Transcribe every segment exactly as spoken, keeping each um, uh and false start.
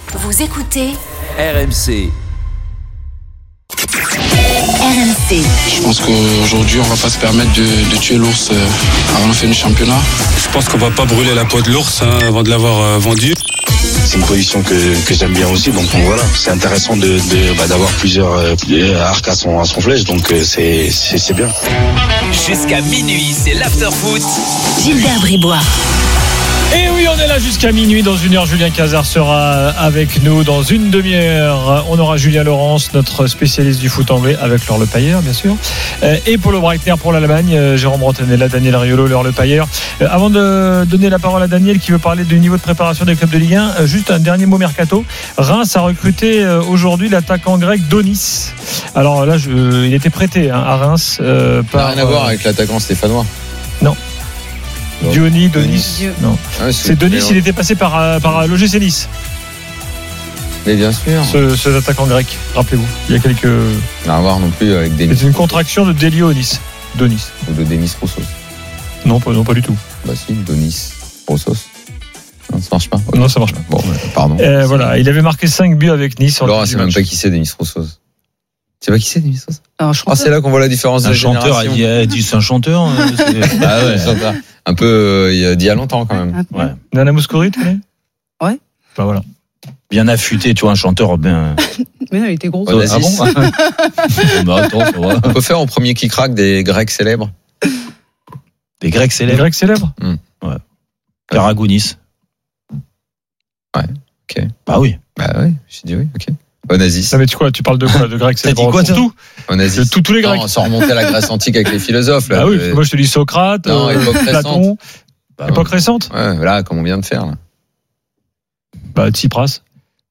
Vous écoutez R M C. R M C. Je pense qu'aujourd'hui, on va pas se permettre de, de tuer l'ours avant la fin du championnat. Je pense qu'on va pas brûler la peau de l'ours hein, avant de l'avoir euh, vendu. C'est une position que, que j'aime bien aussi, donc voilà, c'est intéressant de, de bah, d'avoir plusieurs euh, arcs à son, à son flèche, donc euh, c'est, c'est, c'est bien. Jusqu'à minuit, c'est l'after-foot. Gilbert Bribois. Et oui, on est là jusqu'à minuit. Dans une heure, Julien Cazard sera avec nous. Dans une demi-heure, on aura Julien Laurence, notre spécialiste du foot anglais, avec Laure Le Pailleur, bien sûr. Et Paulo Breitner pour l'Allemagne, Jérôme Rottenella, Daniel Riolo, Laure Le Pailleur. Avant de donner la parole à Daniel, qui veut parler du niveau de préparation des clubs de Ligue un, juste un dernier mot mercato. Reims a recruté aujourd'hui l'attaquant grec Donis. Alors là, je, il était prêté hein, à Reims. Euh, par, Ça n'a rien à voir avec l'attaquant stéphanois. Non. Diony, Donis, non. Ah, c'est c'est Donis, il était passé par, par l'O G C Nice. Mais bien sûr. Ce, cet attaquant grec, rappelez-vous. Il y a quelques. N'a rien à voir non plus avec Denis. C'est une contraction de Delionis. Donis. Ou de Denis Roussos. Non, pas, non, pas du tout. Bah si, Donis Roussos. Non, ça marche pas. Non, ça marche pas. Bon, pardon. Euh, voilà, il avait marqué cinq buts avec Nice. Laura, c'est même pas qui c'est Denis Roussos. Tu sais pas qui c'est Denis Roussos? Ah, c'est là qu'on voit la différence de un la chanteur, génération. il a dit c'est un chanteur. C'est... Ah ouais, chanteur. Un peu euh, il y a d'il y a longtemps quand même. Ouais. Nana Mouskouri, tu connais? Ouais. Bah voilà. Bien affûté, tu vois, un chanteur bien. Mais non, il était gros. Oh, ah bon? Bah, attends, ça va. On peut faire en premier qui craque des Grecs célèbres. Des Grecs Les célèbres. Grecs célèbres? Mmh. Ouais. Karagounis. Ouais. Ok. Bah oui. Bah oui, j'ai dit oui. Ok. Onassis. Non, mais tu quoi? Tu parles de quoi? De Grecs T'as célèbres? dit quoi, pour toi? tout? Onassis. De tous tous les Grecs. Non, sans remonter à la Grèce antique avec les philosophes. Là, Bah oui, euh, moi je te dis Socrate, Non, euh, époque Platon. Bah, Époque récente? Ouais, là, comme on vient de faire. Là. Bah Tsipras.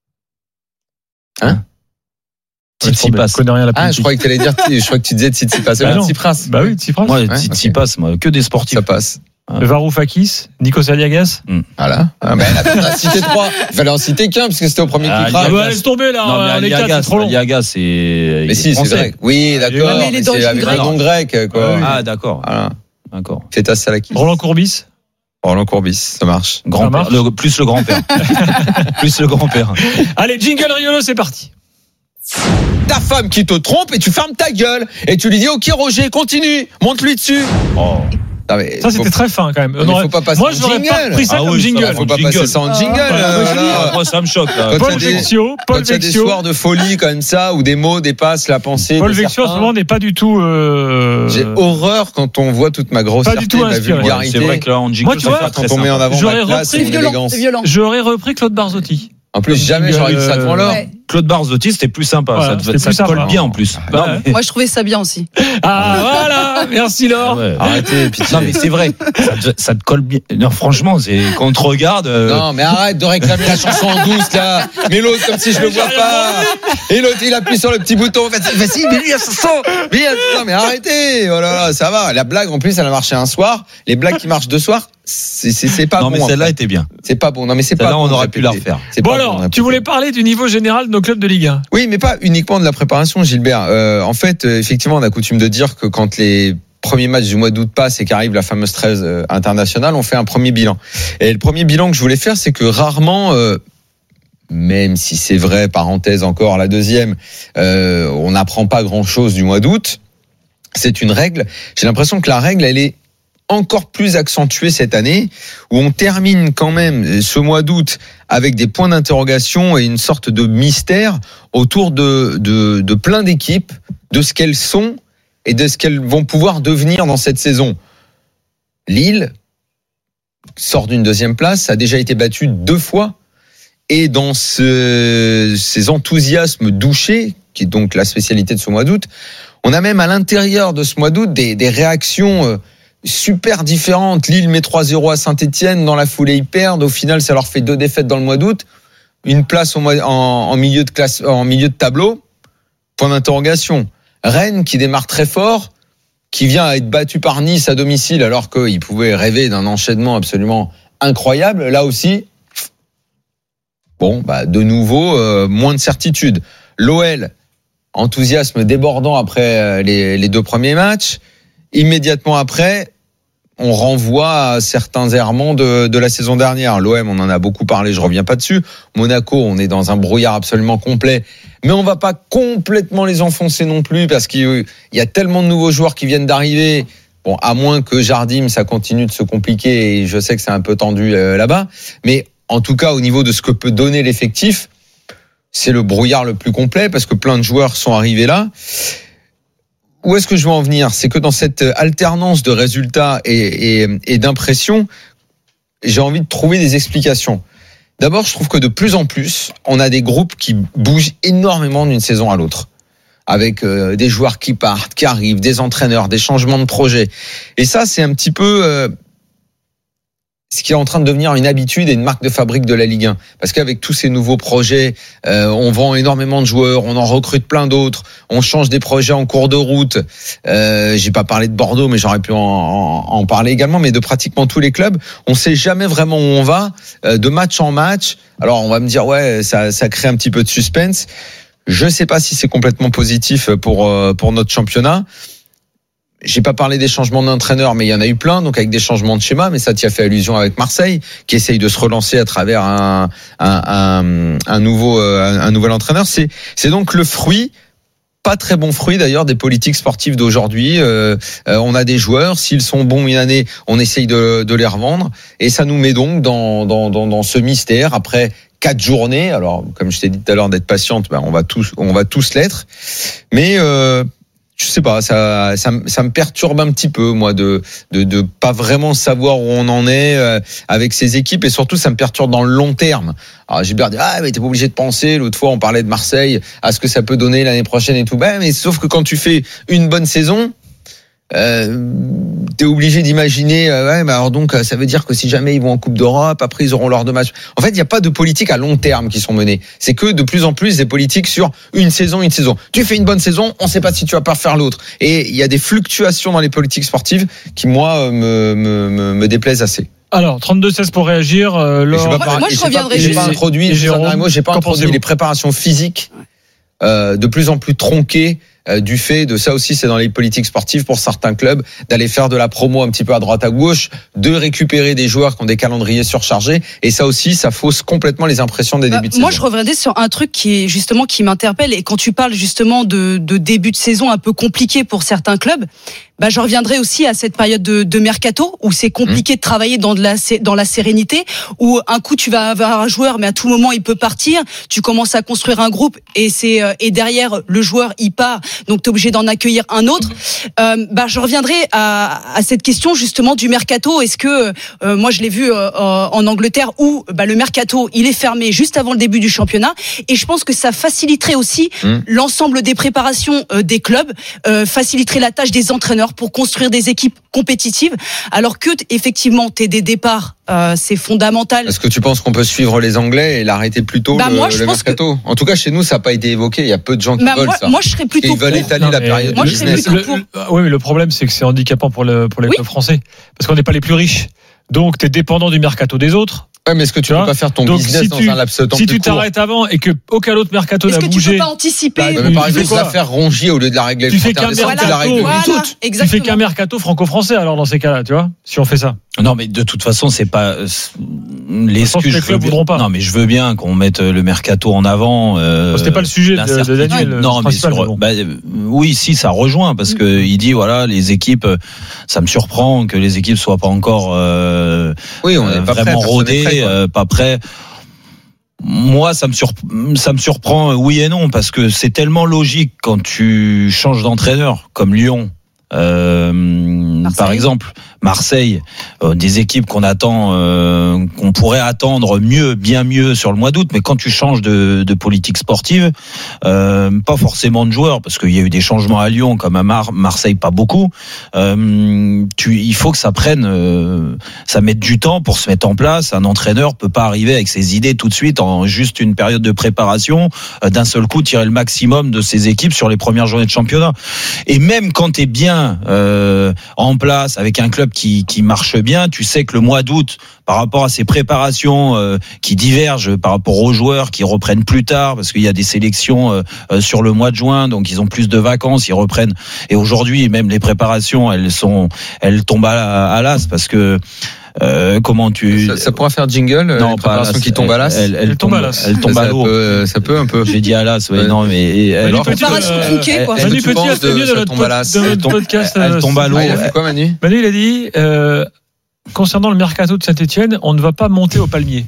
Hein? Tsitsipas. Je connais rien à la Ah, politique. je croyais que t'allais dire, je crois que tu disais Tsitsipas. Bah non. Tsipras. Bah oui, Tsipras. Moi, Ouais, Tsitsipas, moi, que des sportifs. Ça passe. Varoufakis, Nikos Aliagas. Voilà. Ah, mais là, t'en as cité trois. Il fallait en citer qu'un, parce que c'était au premier Ah, qui Ah craque. bah laisse tomber là, Non, mais on est quatre, Aliagas, c'est trop long. Aliagas, c'est. Mais il est si, c'est français. vrai. Oui, d'accord. mais il est mais d'origine c'est avec grecque. un nom grec, quoi. Ah oui. Ah, d'accord. Voilà. D'accord. Feta Salakis. Roland Courbis. Roland Courbis, ça marche. Grand-père. marche. Le- plus le grand-père. plus le grand-père. Allez, jingle Riolo, c'est parti. Ta femme qui te trompe et tu fermes ta gueule et tu lui dis ok Roger continue monte-lui dessus. Oh. Non, mais Ça, c'était faut- très fin quand même. mais On aurait- faut pas passer Moi, en je n'aurais pas jingle. pris ça Ah comme oui, ça jingle. va, Faut pas jingle. passer ça en jingle. Ah, euh, moi, je voilà. Ah, moi, ça me choque, là. Quand Paul il y a des- Vecchio, Quand Paul il y a des Vecchio. soirs de folie comme ça où des mots dépassent la pensée. Paul de Vecchio, en ce certains, moment, n'est pas du tout. euh, j'ai horreur quand on voit toute ma Pas grossièreté, du tout ma inspiré. vulgarité. C'est vrai que là, en jingle, Moi, tu ça vois, fait très quand on met en sympa. avant J'aurais ma classe repris et C'est mon violent, élégance. c'est violent. J'aurais repris Claude Barzotti. En plus, jamais j'aurais eu ça à ce point-là. Ouais. Claude Barzotti, c'était plus sympa. Voilà, ça te, c'était ça plus te colle sympa. bien en plus. Bah, non, mais... Moi, je trouvais ça bien aussi. Ah, voilà. Merci, Laure. Ouais. Arrêtez, pitié. Non, mais c'est vrai. Ça te, ça te colle bien. Non, franchement, c'est quand on te regarde. euh, Non, mais arrête de réclamer la chanson en douce, là. Mais l'autre, comme si je le vois pas. Et l'autre, il appuie sur le petit bouton. Vas-y, vas-y, mais lui, il a sa chanson. Mais, non, mais arrêtez. Oh là là, ça va. La blague, en plus, elle a marché un soir. Les blagues qui marchent deux soirs, c'est, c'est, c'est pas non, bon. mais celle-là après. était bien. C'est pas bon. Non, mais c'est pas Celle-là, bon. on de aurait pu la répéter. refaire. C'est Bon pas bon de alors, tu répéter. voulais parler du niveau général de nos clubs de Ligue un. Oui, mais pas uniquement de la préparation, Gilbert. Euh, en fait, euh, effectivement, on a coutume de dire que quand les premiers matchs du mois d'août passent et qu'arrive la fameuse trêve euh, internationale, on fait un premier bilan. Et le premier bilan que je voulais faire, c'est que rarement, euh, même si c'est vrai, parenthèse encore, la deuxième, euh, on n'apprend pas grand-chose du mois d'août. C'est une règle. J'ai l'impression que la règle, elle est encore plus accentuée cette année, où on termine quand même ce mois d'août avec des points d'interrogation et une sorte de mystère autour de, de, de plein d'équipes, de ce qu'elles sont et de ce qu'elles vont pouvoir devenir dans cette saison. Lille sort d'une deuxième place, ça a déjà été battu deux fois, et dans ce, ces enthousiasmes douchés, qui est donc la spécialité de ce mois d'août, on a même à l'intérieur de ce mois d'août des, des réactions euh, super différentes. Lille met trois zéro à Saint-Etienne, dans la foulée ils perdent, au final ça leur fait deux défaites dans le mois d'août, une place au mois, en, en, milieu de classe, en milieu de tableau, point d'interrogation. Rennes qui démarre très fort, qui vient à être battu par Nice à domicile alors qu'ils pouvaient rêver d'un enchaînement absolument incroyable, là aussi, bon, bah, de nouveau, euh, moins de certitude. L'O L, enthousiasme débordant après les, les deux premiers matchs. Immédiatement après, on renvoie à certains errements de, de la saison dernière. L'O M, on en a beaucoup parlé, je reviens pas dessus. Monaco, on est dans un brouillard absolument complet. Mais on va pas complètement les enfoncer non plus parce qu'il y a tellement de nouveaux joueurs qui viennent d'arriver. Bon, à moins que Jardim, ça continue de se compliquer et je sais que c'est un peu tendu euh, là-bas. Mais en tout cas, au niveau de ce que peut donner l'effectif, c'est le brouillard le plus complet parce que plein de joueurs sont arrivés là. Où est-ce que je veux en venir ? C'est que dans cette alternance de résultats et, et, et d'impressions, j'ai envie de trouver des explications. D'abord, je trouve que de plus en plus, on a des groupes qui bougent énormément d'une saison à l'autre. Avec euh, des joueurs qui partent, qui arrivent, des entraîneurs, des changements de projet. Et ça, c'est un petit peu euh, ce qui est en train de devenir une habitude et une marque de fabrique de la Ligue un. Parce qu'avec tous ces nouveaux projets, euh, on vend énormément de joueurs, on en recrute plein d'autres, on change des projets en cours de route. Euh, j'ai pas parlé de Bordeaux, mais j'aurais pu en, en, en parler également, mais de pratiquement tous les clubs. On sait jamais vraiment où on va, euh, de match en match. Alors on va me dire, ouais, ça, ça crée un petit peu de suspense. Je sais pas si c'est complètement positif pour, pour notre championnat. J'ai pas parlé des changements d'entraîneur, mais il y en a eu plein, donc avec des changements de schéma, mais ça t'y a fait allusion avec Marseille, qui essaye de se relancer à travers un, un, un, un nouveau, un, un nouvel entraîneur. C'est, c'est donc le fruit, pas très bon fruit d'ailleurs, des politiques sportives d'aujourd'hui. Euh, euh, on a des joueurs, s'ils sont bons une année, on essaye de, de les revendre, et ça nous met donc dans, dans, dans, dans ce mystère après quatre journées. Alors, comme je t'ai dit tout à l'heure d'être patiente, ben on va tous, on va tous l'être. Mais euh, je sais pas, ça, ça, ça me perturbe un petit peu, moi, de, de, de pas vraiment savoir où on en est euh, avec ces équipes, et surtout, ça me perturbe dans le long terme. Alors, Gilbert dit, ah, mais t'es pas obligé de penser. L'autre fois, on parlait de Marseille, à ce que ça peut donner l'année prochaine et tout. Ben, mais sauf que quand tu fais une bonne saison, Euh, t'es obligé d'imaginer, euh, ouais, mais alors donc ça veut dire que si jamais ils vont en Coupe d'Europe, après ils auront leur deux matchs. En fait, il n'y a pas de politique à long terme qui sont menées. C'est que de plus en plus des politiques sur une saison, une saison. Tu fais une bonne saison, on ne sait pas si tu vas pas faire l'autre. Et il y a des fluctuations dans les politiques sportives qui moi me me me, me déplaisent assez. Alors, trente-deux seize pour réagir. Euh, Laure... Moi, moi, moi je reviendrai. J'ai pas introduit, et Jérôme, moi, j'ai pas introduit les préparations physiques euh, de plus en plus tronquées. Du fait de ça aussi, c'est dans les politiques sportives pour certains clubs d'aller faire de la promo un petit peu à droite à gauche, de récupérer des joueurs qui ont des calendriers surchargés, et ça aussi, ça fausse complètement les impressions des débuts de saison. Moi, je reviendrai sur un truc qui est justement qui m'interpelle, et quand tu parles justement de, de début de saison un peu compliqué pour certains clubs, bah, je reviendrai aussi à cette période de, de mercato où c'est compliqué mmh. de travailler dans de la dans la sérénité, où un coup tu vas avoir un joueur, mais à tout moment il peut partir. Tu commences à construire un groupe, et c'est et derrière le joueur il part. Donc tu es obligé d'en accueillir un autre. Euh, bah je reviendrai à, à cette question justement du mercato. Est-ce que euh, moi je l'ai vu euh, en Angleterre où bah, le mercato il est fermé juste avant le début du championnat, et je pense que ça faciliterait aussi mmh. l'ensemble des préparations euh, des clubs, euh, faciliterait la tâche des entraîneurs pour construire des équipes compétitives, alors que effectivement t'es des départs. Euh, c'est fondamental. Est-ce que tu penses qu'on peut suivre les Anglais et l'arrêter plus tôt, bah, le, moi, le mercato que... En tout cas, chez nous, ça n'a pas été évoqué. Il y a peu de gens qui bah, veulent moi, ça. Moi, je serais plutôt Ils veulent pour. étaler non, la période moi, de je serais business. plutôt pour. Le, le, oui, mais le problème, c'est que c'est handicapant pour, le, pour les oui. clubs français. Parce qu'on n'est pas les plus riches. Donc, tu es dépendant du mercato des autres. Ouais, mais est-ce que tu, tu peux pas faire ton donc, business si dans tu, un laps de temps si plus tu t'arrêtes court. avant et que aucun autre mercato n'a bougé. Est-ce que tu peux pas anticiper bah, mais par exemple, l'affaire Rongier, au lieu de la régler, tu fais qu'un mercato, tu la règles voilà, toutes. Tu fais qu'un mercato franco-français alors dans ces cas-là, tu vois, si on fait ça. Non, mais de toute façon, c'est pas l'excuse. Les clubs voudront pas. Non, mais je veux bien qu'on mette le mercato en avant. Euh, C'était pas le sujet de, de Daniel. Ouais. Non, mais sur, bon. bah, oui, si, ça rejoint parce que mmh. il dit voilà, les équipes, ça me surprend que les équipes soient pas encore euh, oui, on est pas vraiment prêt, rodées, prêt, euh, pas prêts. Moi, ça me, surp- ça me surprend, oui et non, parce que c'est tellement logique quand tu changes d'entraîneur, comme Lyon, euh, par exemple, Marseille, euh, des équipes qu'on attend, euh, qu'on pourrait attendre mieux, bien mieux sur le mois d'août, mais quand tu changes de, de politique sportive, euh, pas forcément de joueurs, parce qu'il y a eu des changements à Lyon, comme à Mar- Marseille, pas beaucoup. Euh, tu, il faut que ça prenne, euh, ça mette du temps pour se mettre en place. Un entraîneur peut pas arriver avec ses idées tout de suite en juste une période de préparation, euh, d'un seul coup tirer le maximum de ses équipes sur les premières journées de championnat. Et même quand t'es bien euh, en place avec un club qui, qui marche bien, tu sais que le mois d'août, par rapport à ses préparations euh, qui divergent par rapport aux joueurs qui reprennent plus tard, parce qu'il y a des sélections euh, euh, sur le mois de juin, donc ils ont plus de vacances, ils reprennent. Et aujourd'hui, même les préparations, elles sont, elles tombent à, à l'as parce que. Euh, comment tu ça, ça pourra faire jingle non, les préparations pas qui tombent à l'as. Elle Elle, elle, elle tombe tombe à l'as. Elle tombe ça à l'eau. Peut, ça peut un peu. J'ai dit à l'as. Ouais, ouais. non, mais Manu alors, Petit, préparation euh, tronquée, quoi. Manu Qu'est-ce que tu Petit a penses fait de mieux ça dans notre, tombe à l'as de notre Elle tombe- podcast. elle euh, tombe à l'eau. Ah, il a fait quoi, Manu? Manu, il a dit euh, concernant le mercato de Saint-Etienne, on ne va pas monter au palmier.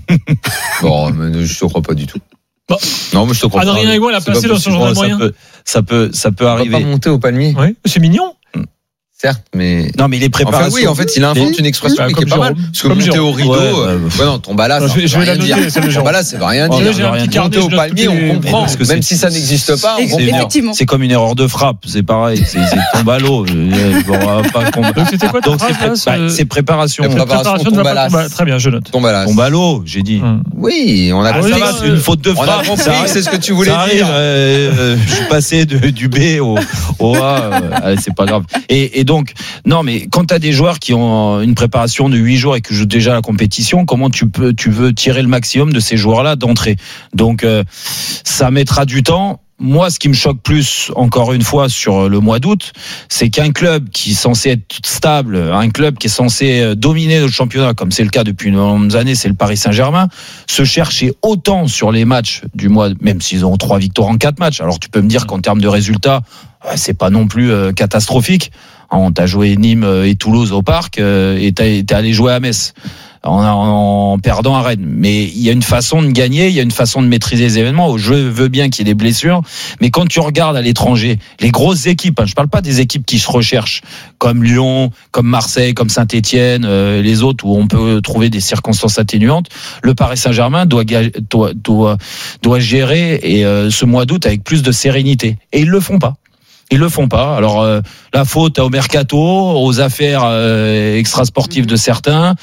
Bon, mais je te crois pas du tout. Bon. Non, mais je te crois pas. Adrien Aigouin l'a C'est placé pas dans son possible. journal ça moyen. peut, ça peut, ça peut On va pas arriver. monter au palmier. Oui, c'est mignon. Certes, mais. Non, mais les préparations. Enfin, oui, en fait, il invente une expression Bah, mais qui comme est pas mal. Jérôme. Parce que Comme monter Jérôme. au rideau, Ouais, euh, bah, ouais, non, tombe à l'as. Non, ça je vais- veut je vais la rien noter, dire. celle de Tombe Jérôme. à l'as, ça veut rien Oh, dire. Là, j'ai un rien petit dire. carnet. Monter au je note palmier, toutes les- on comprend. parce que Même c'est- si ça n'existe pas, on Ex- comprend. Effectivement. C'est comme une erreur de frappe, c'est pareil. C'est, c'est tombe à l'eau. Euh, on va pas combattre. Donc c'était quoi ta Donc phrase c'est, là, pré- bah, ce- c'est préparation. La Cette préparation préparation ne va tombe à pas l'as. tomber à- Très bien, je note. Tombe à l'as. Tombe à l'eau, j'ai dit. Hum. Oui, on a Ah, Ça oui, compris. va, c'est une faute de On a frappe. compris Ça que c'est ce que tu voulais ça arrive, dire. euh, euh, je suis passé de, du B au, au A. euh, allez, c'est pas grave. Et, et donc, non, mais quand tu as des joueurs qui ont une préparation de huit jours et qui jouent déjà la compétition, comment tu peux, tu veux tirer le maximum de ces joueurs-là d'entrée? Donc, euh, ça mettra du temps. Moi, ce qui me choque plus, encore une fois, sur le mois d'août, c'est qu'un club qui est censé être stable, un club qui est censé dominer le championnat, comme c'est le cas depuis de nombreuses années, c'est le Paris Saint-Germain, se chercher autant sur les matchs du mois, même s'ils ont trois victoires en quatre matchs. Alors, tu peux me dire qu'en termes de résultats, c'est pas non plus catastrophique. On t'a joué Nîmes et Toulouse au Parc et t'es allé jouer à Metz. En, en perdant à Rennes. Mais il y a une façon de gagner, il y a une façon de maîtriser les événements. Je veux bien qu'il y ait des blessures, mais quand tu regardes à l'étranger, les grosses équipes, hein, je parle pas des équipes qui se recherchent, comme Lyon, comme Marseille, comme Saint-Etienne, euh, les autres où on peut trouver des circonstances atténuantes, le Paris Saint-Germain doit, doit, doit, doit gérer et, euh, ce mois d'août avec plus de sérénité. Et ils le font pas. Ils le font pas. Alors euh, la faute au mercato, aux affaires euh, extrasportives de certains,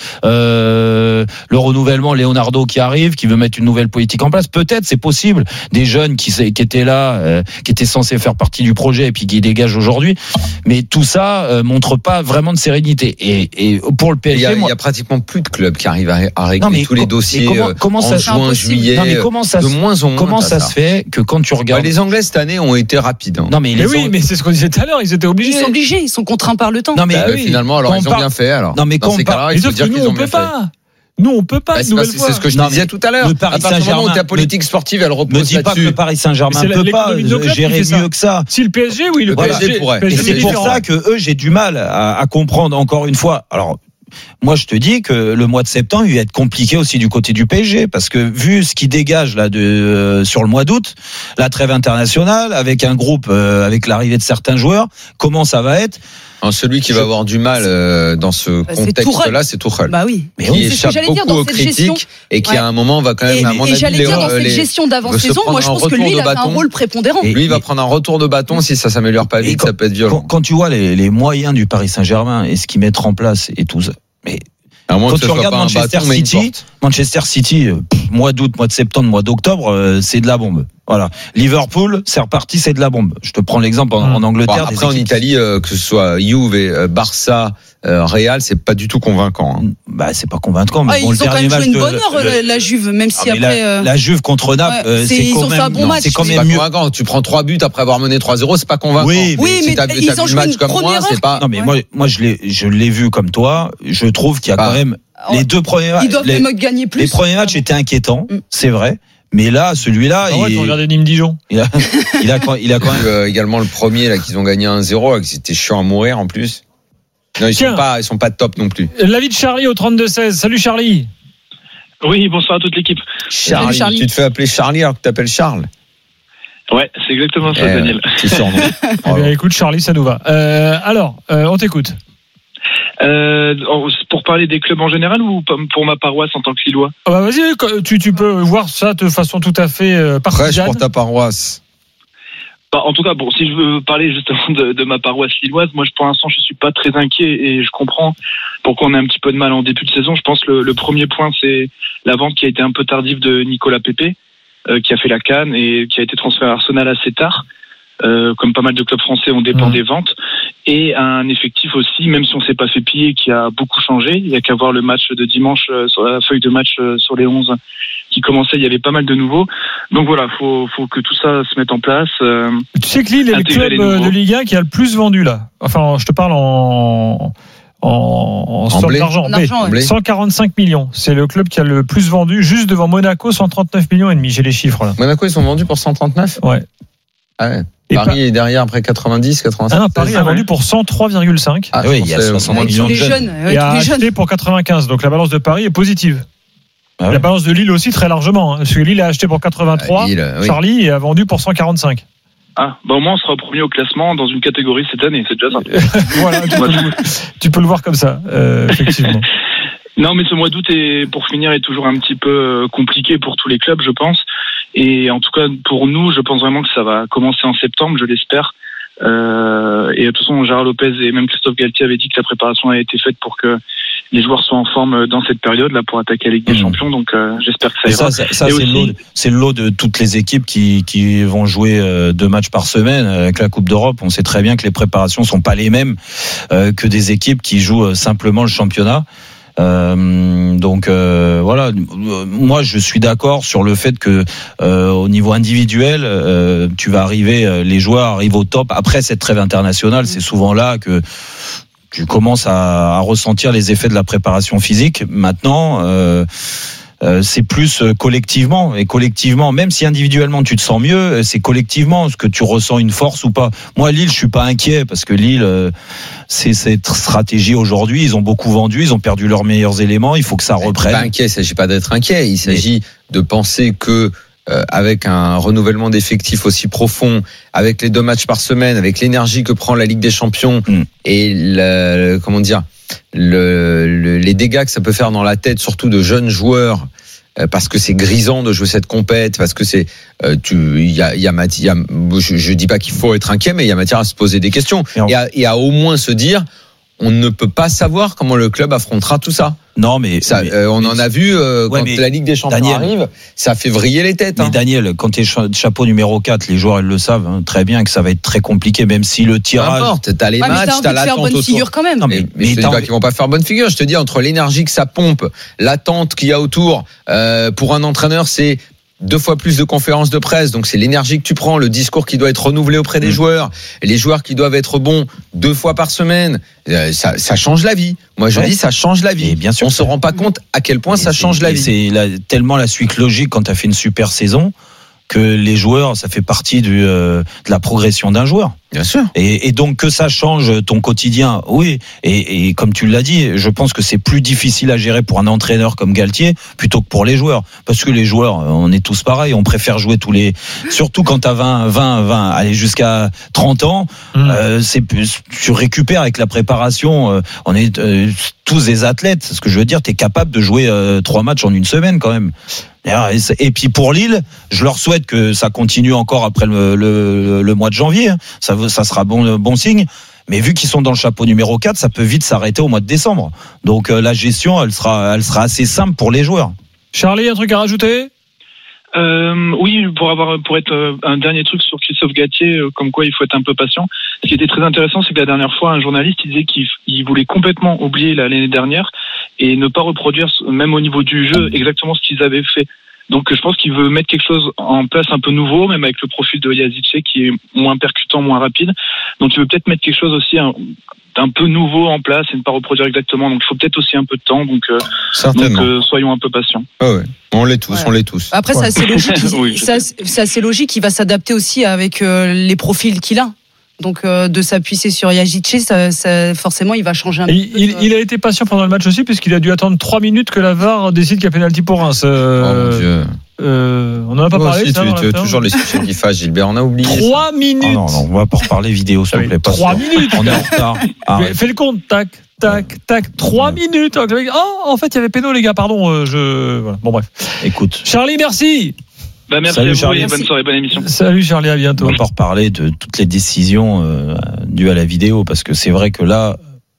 euh, le renouvellement Leonardo qui arrive, qui veut mettre une nouvelle politique en place. Peut-être, c'est possible. Des jeunes qui, qui étaient là, euh, qui étaient censés faire partie du projet et puis qui dégagent aujourd'hui. Mais tout ça euh, montre pas vraiment de sérénité. Et, et pour le P S G, Il y, a, moi, il y a pratiquement plus de clubs qui arrivent à, à régler Non, mais tous les co- dossiers mais comment- euh, comment en ça- juin, impossible. juillet. non mais comment ça, de se- moins en moins. comment t'as ça se fait que quand tu Bah, regardes, les Anglais cette année ont été rapides. Hein. non mais Mais les oui, Ang- mais c'est ce qu'on disait tout à l'heure, ils étaient obligés. Ils sont obligés, ils sont contraints par le temps. non mais Bah, oui, finalement, alors quand on ils ont parle- bien fait. Alors, Non, mais dans quand ces on cas-là, parle- il Et faut sauf que dire nous, qu'ils on ont bien peut fait. pas. Nous, on peut pas. Bah, une c'est, pas- nouvelle c'est fois. ce que je Non, te disais mais tout à l'heure. le Paris À partir du moment où Saint-Germain, ta politique sportive, elle me repose dis pas que là-dessus. le Paris Saint-Germain Mais c'est peut pas l'économie de nos clubs qui gérer fait ça. mieux que ça. Si le P S G, oui, le Le P S G P S G pourrait. P S G, Et c'est pour différent. ça que eux, j'ai du mal à, à comprendre encore une fois. Alors, moi, je te dis que le mois de septembre, il va être compliqué aussi du côté du P S G parce que vu ce qui dégage là de euh, sur le mois d'août, la trêve internationale avec un groupe, euh, avec l'arrivée de certains joueurs, comment ça va être? Alors, celui qui Je- va avoir du mal euh, dans ce Bah, c'est contexte-là, Tourelle. c'est Tuchel. Bah oui. Mais qui oui, c'est ce que échappe j'allais dire beaucoup dans aux cette gestion. critiques et qui Ouais. à un moment va quand même, Et, à mon et avis, j'allais les- dire dans cette les- gestion veut se d'avant-saison, prendre moi je un pense que retour lui, de il a fait un bâton. rôle prépondérant. Et- Lui, il va prendre un retour de bâton si ça s'améliore pas Et vite, quand- ça peut être Quand, violent. quand tu vois les, les moyens du Paris Saint-Germain et ce qu'ils mettent en place et tout ça, mais À moins quand que ce tu soit regardes pas un Manchester bâton, mais une City, porte. Manchester City, euh, pff, mois d'août, mois de septembre, mois d'octobre, euh, c'est de la bombe. Voilà. Liverpool, c'est reparti, c'est de la bombe. Je te prends l'exemple en, en Bon, Angleterre. des après, en équipes- Italie, euh, que ce soit Juve, et, euh, Barça, euh, Real, c'est pas du tout convaincant. Hein. Bah, c'est pas convaincant. Mais Ah, bon, ils le ont quand dernier même joué match une de- bonne heure, le- la, la Juve, même Ah, si mais après. la, euh, la Juve contre Naples, Ouais, euh, c'est- c'est ils quand ont fait même, un bon non, match, c'est quand mais- C'est même pas mieux. convaincant. Tu prends trois buts après avoir mené trois zéro, c'est pas convaincant. Oui, Oui, si mais t'as, ils t'as ont vu joué le match une comme moi, première c'est pas. Non, mais Ouais. moi, moi, je l'ai, je l'ai vu comme toi. Je trouve qu'il y a Ah. quand même Oh, les deux premiers matchs. Ils doivent Les, même gagner plus. les premiers matchs étaient inquiétants, Mm. c'est vrai. Mais là, celui-là, Ah ouais, il, tu regardais Nîmes-Dijon. il a, il a, quand- il a quand même. Euh, également le premier là qu'ils ont gagné un zéro, là, que c'était chiant à mourir en plus. Non, ils Tiens. sont pas, ils sont pas top non plus. L'avis de Charlie au trente-deux seize. Salut Charlie. Oui, bonsoir à toute l'équipe. Charlie, Charlie. tu te fais appeler Charlie alors que t'appelles Charles. Ouais, c'est exactement ça, Eh, Daniel. Tu surnom. Eh bien, écoute Charlie, ça nous va. Euh, alors, euh, on t'écoute. Euh, pour parler des clubs en général ou pour ma paroisse en tant que Lillois? Ah bah vas-y, tu, tu peux voir ça de façon tout à fait euh, Prêche partisane. pour ta paroisse. Bah, en tout cas, bon, si je veux parler justement de, de ma paroisse lilloise, moi, je, pour l'instant, je suis pas très inquiet et je comprends pourquoi on a un petit peu de mal en début de saison. Je pense que le, le premier point, c'est la vente qui a été un peu tardive de Nicolas Pepe, euh, qui a fait la CAN et qui a été transféré à Arsenal assez tard. Euh, comme pas mal de clubs français, on dépend Mmh. des ventes. et un effectif aussi, même si on s'est pas fait piller, qui a beaucoup changé. Il y a qu'à voir le match de dimanche sur la feuille de match sur les onze qui commençait, il y avait pas mal de nouveaux. Donc voilà, faut faut que tout ça se mette en place. Euh, tu sais que Lille est le club de Ligue un qui a le plus vendu là. Enfin, je te parle en en, en somme d'argent, en argent ouais. cent quarante-cinq millions. C'est le club qui a le plus vendu, juste devant Monaco, cent trente-neuf millions et demi. J'ai les chiffres là. Monaco, ils sont vendus pour cent trente-neuf. Ouais. Ah ouais. Et Paris pas... est derrière après quatre-vingt-dix, quatre-vingt-cinq. Ah non, Paris a vendu pour cent trois virgule cinq. Ah oui, il y a soixante millions de jeunes. jeunes et a acheté pour quatre-vingt-quinze. Donc la balance de Paris est positive. Ah ouais. La balance de Lille aussi très largement. Hein, parce que Lille a acheté pour quatre-vingt-trois, ah, Lille, oui. Charlie et a vendu pour cent quarante-cinq. Ah, bah au moins on sera premier au classement dans une catégorie cette année, c'est déjà ça. Voilà, tu, peux, tu peux le voir comme ça, euh, effectivement. Non, mais ce mois d'août, est, pour finir, est toujours un petit peu compliqué pour tous les clubs, je pense. Et en tout cas, pour nous, je pense vraiment que ça va commencer en septembre, je l'espère. Euh, et de toute façon, Gérard Lopez et même Christophe Galtier avaient dit que la préparation a été faite pour que les joueurs soient en forme dans cette période-là pour attaquer la Ligue des mmh. Champions. Donc, euh, j'espère que ça ira. Ça, ça, ça et c'est, aussi... le lot, c'est le lot de toutes les équipes qui, qui vont jouer euh, deux matchs par semaine avec la Coupe d'Europe. On sait très bien que les préparations sont pas les mêmes euh, que des équipes qui jouent simplement le championnat. Euh, donc euh, voilà, moi je suis d'accord sur le fait que euh, au niveau individuel, euh, tu vas arriver, les joueurs arrivent au top après cette trêve internationale. C'est souvent là que tu commences à, à ressentir les effets de la préparation physique. Maintenant, euh, euh, c'est plus collectivement et collectivement, même si individuellement tu te sens mieux, c'est collectivement ce que tu ressens une force ou pas. Moi, Lille, je suis pas inquiet parce que Lille, euh, c'est cette stratégie aujourd'hui. Ils ont beaucoup vendu, ils ont perdu leurs meilleurs éléments. Il faut que ça reprenne. Pas inquiet, il s'agit pas d'être inquiet. Il s'agit Mais... de penser que euh, avec un renouvellement d'effectifs aussi profond, avec les deux matchs par semaine, avec l'énergie que prend la Ligue des Champions mm. et le, le, comment dire. Le, le, les dégâts que ça peut faire dans la tête, surtout de jeunes joueurs, euh, parce que c'est grisant de jouer cette compète, parce que c'est, euh, tu, il y a, il y a, il y a, je, je dis pas qu'il faut être inquiet, mais il y a matière à se poser des questions et à, et à au moins se dire, on ne peut pas savoir comment le club affrontera tout ça. Non, mais, ça, mais euh, on mais, en a vu euh, ouais, quand la Ligue des Champions Daniel, arrive, ça fait vriller les têtes. Mais hein. Daniel, quand tu es chapeau numéro quatre, les joueurs ils le savent hein, très bien que ça va être très compliqué, même si le tirage. Peu importe, t'as les ouais, matchs, t'as, t'as l'attente bonne autour. Figure quand même. Non, mais, mais, mais je te dis pas qu'ils vont pas faire bonne figure. Je te dis entre l'énergie que ça pompe, l'attente qu'il y a autour. Euh, pour un entraîneur, c'est deux fois plus de conférences de presse, donc c'est l'énergie que tu prends, le discours qui doit être renouvelé auprès des mmh. joueurs, les joueurs qui doivent être bons deux fois par semaine, euh, ça, ça change la vie. Moi je ouais. dis ça change la vie. Et bien sûr, on se rend pas compte à quel point ça change la vie. C'est la, tellement la suite logique quand tu as fait une super saison que les joueurs, ça fait partie du, euh, de la progression d'un joueur. Bien sûr. Et, et donc que ça change ton quotidien, oui. Et, et comme tu l'as dit, je pense que c'est plus difficile à gérer pour un entraîneur comme Galtier plutôt que pour les joueurs, parce que les joueurs, on est tous pareils, on préfère jouer tous les, surtout quand t'as vingt, vingt, vingt, allez jusqu'à trente ans, mmh. euh, c'est plus, tu récupères avec la préparation. Euh, on est euh, tous des athlètes. Ce que je veux dire, t'es capable de jouer euh, trois matchs en une semaine quand même. Et puis pour Lille, je leur souhaite que ça continue encore après le, le, le mois de janvier. Ça, ça sera bon, bon signe. Mais vu qu'ils sont dans le chapeau numéro quatre, ça peut vite s'arrêter au mois de décembre. Donc euh, la gestion, elle sera, elle sera assez simple pour les joueurs. Charlie, un truc à rajouter ? Euh, oui, pour avoir, pour être euh, un dernier truc sur Christophe Galtier, euh, comme quoi il faut être un peu patient. Ce qui était très intéressant, c'est que la dernière fois, un journaliste il disait qu'il il voulait complètement oublier l'année dernière et ne pas reproduire, même au niveau du jeu, exactement ce qu'ils avaient fait. Donc je pense qu'il veut mettre quelque chose en place un peu nouveau, même avec le profil de Yazice qui est moins percutant, moins rapide. Donc il veut peut-être mettre quelque chose aussi un, un peu nouveau en place et ne pas reproduire exactement. Donc il faut peut-être aussi un peu de temps. Donc, euh, donc euh, soyons un peu patients. Ah ouais. On l'est tous, ouais. on l'est tous. Après ouais. c'est assez logique. oui, ça, c'est assez logique. Il va s'adapter aussi avec euh, les profils qu'il a. Donc euh, de s'appuyer sur Yazice, ça, ça, forcément il va changer un peu. Il, il, il a été patient pendant le match aussi puisqu'il a dû attendre trois minutes que la V A R décide qu'il y a pénalty pour Reims. Euh, oh mon Dieu. Euh, on n'en a pas Moi parlé. Aussi, ça, tu, tu veux toujours les sujets qui fâchent, Gilbert. On a oublié. Trois minutes. Oh non, non, on va pas reparler vidéo, s'il vous plaît. Trois minutes. On est en retard. Arrête. Fais le compte. Tac, tac, tac. Trois ouais. minutes. Oh, en fait, il y avait péno, les gars. Pardon. Euh, je. Voilà. Bon bref. Écoute. Charlie, merci. Bah merci Salut, à vous Charlie. et bonne soirée, bonne émission. Salut Charlie, à bientôt. On va pas reparler de toutes les décisions euh, dues à la vidéo parce que c'est vrai que là,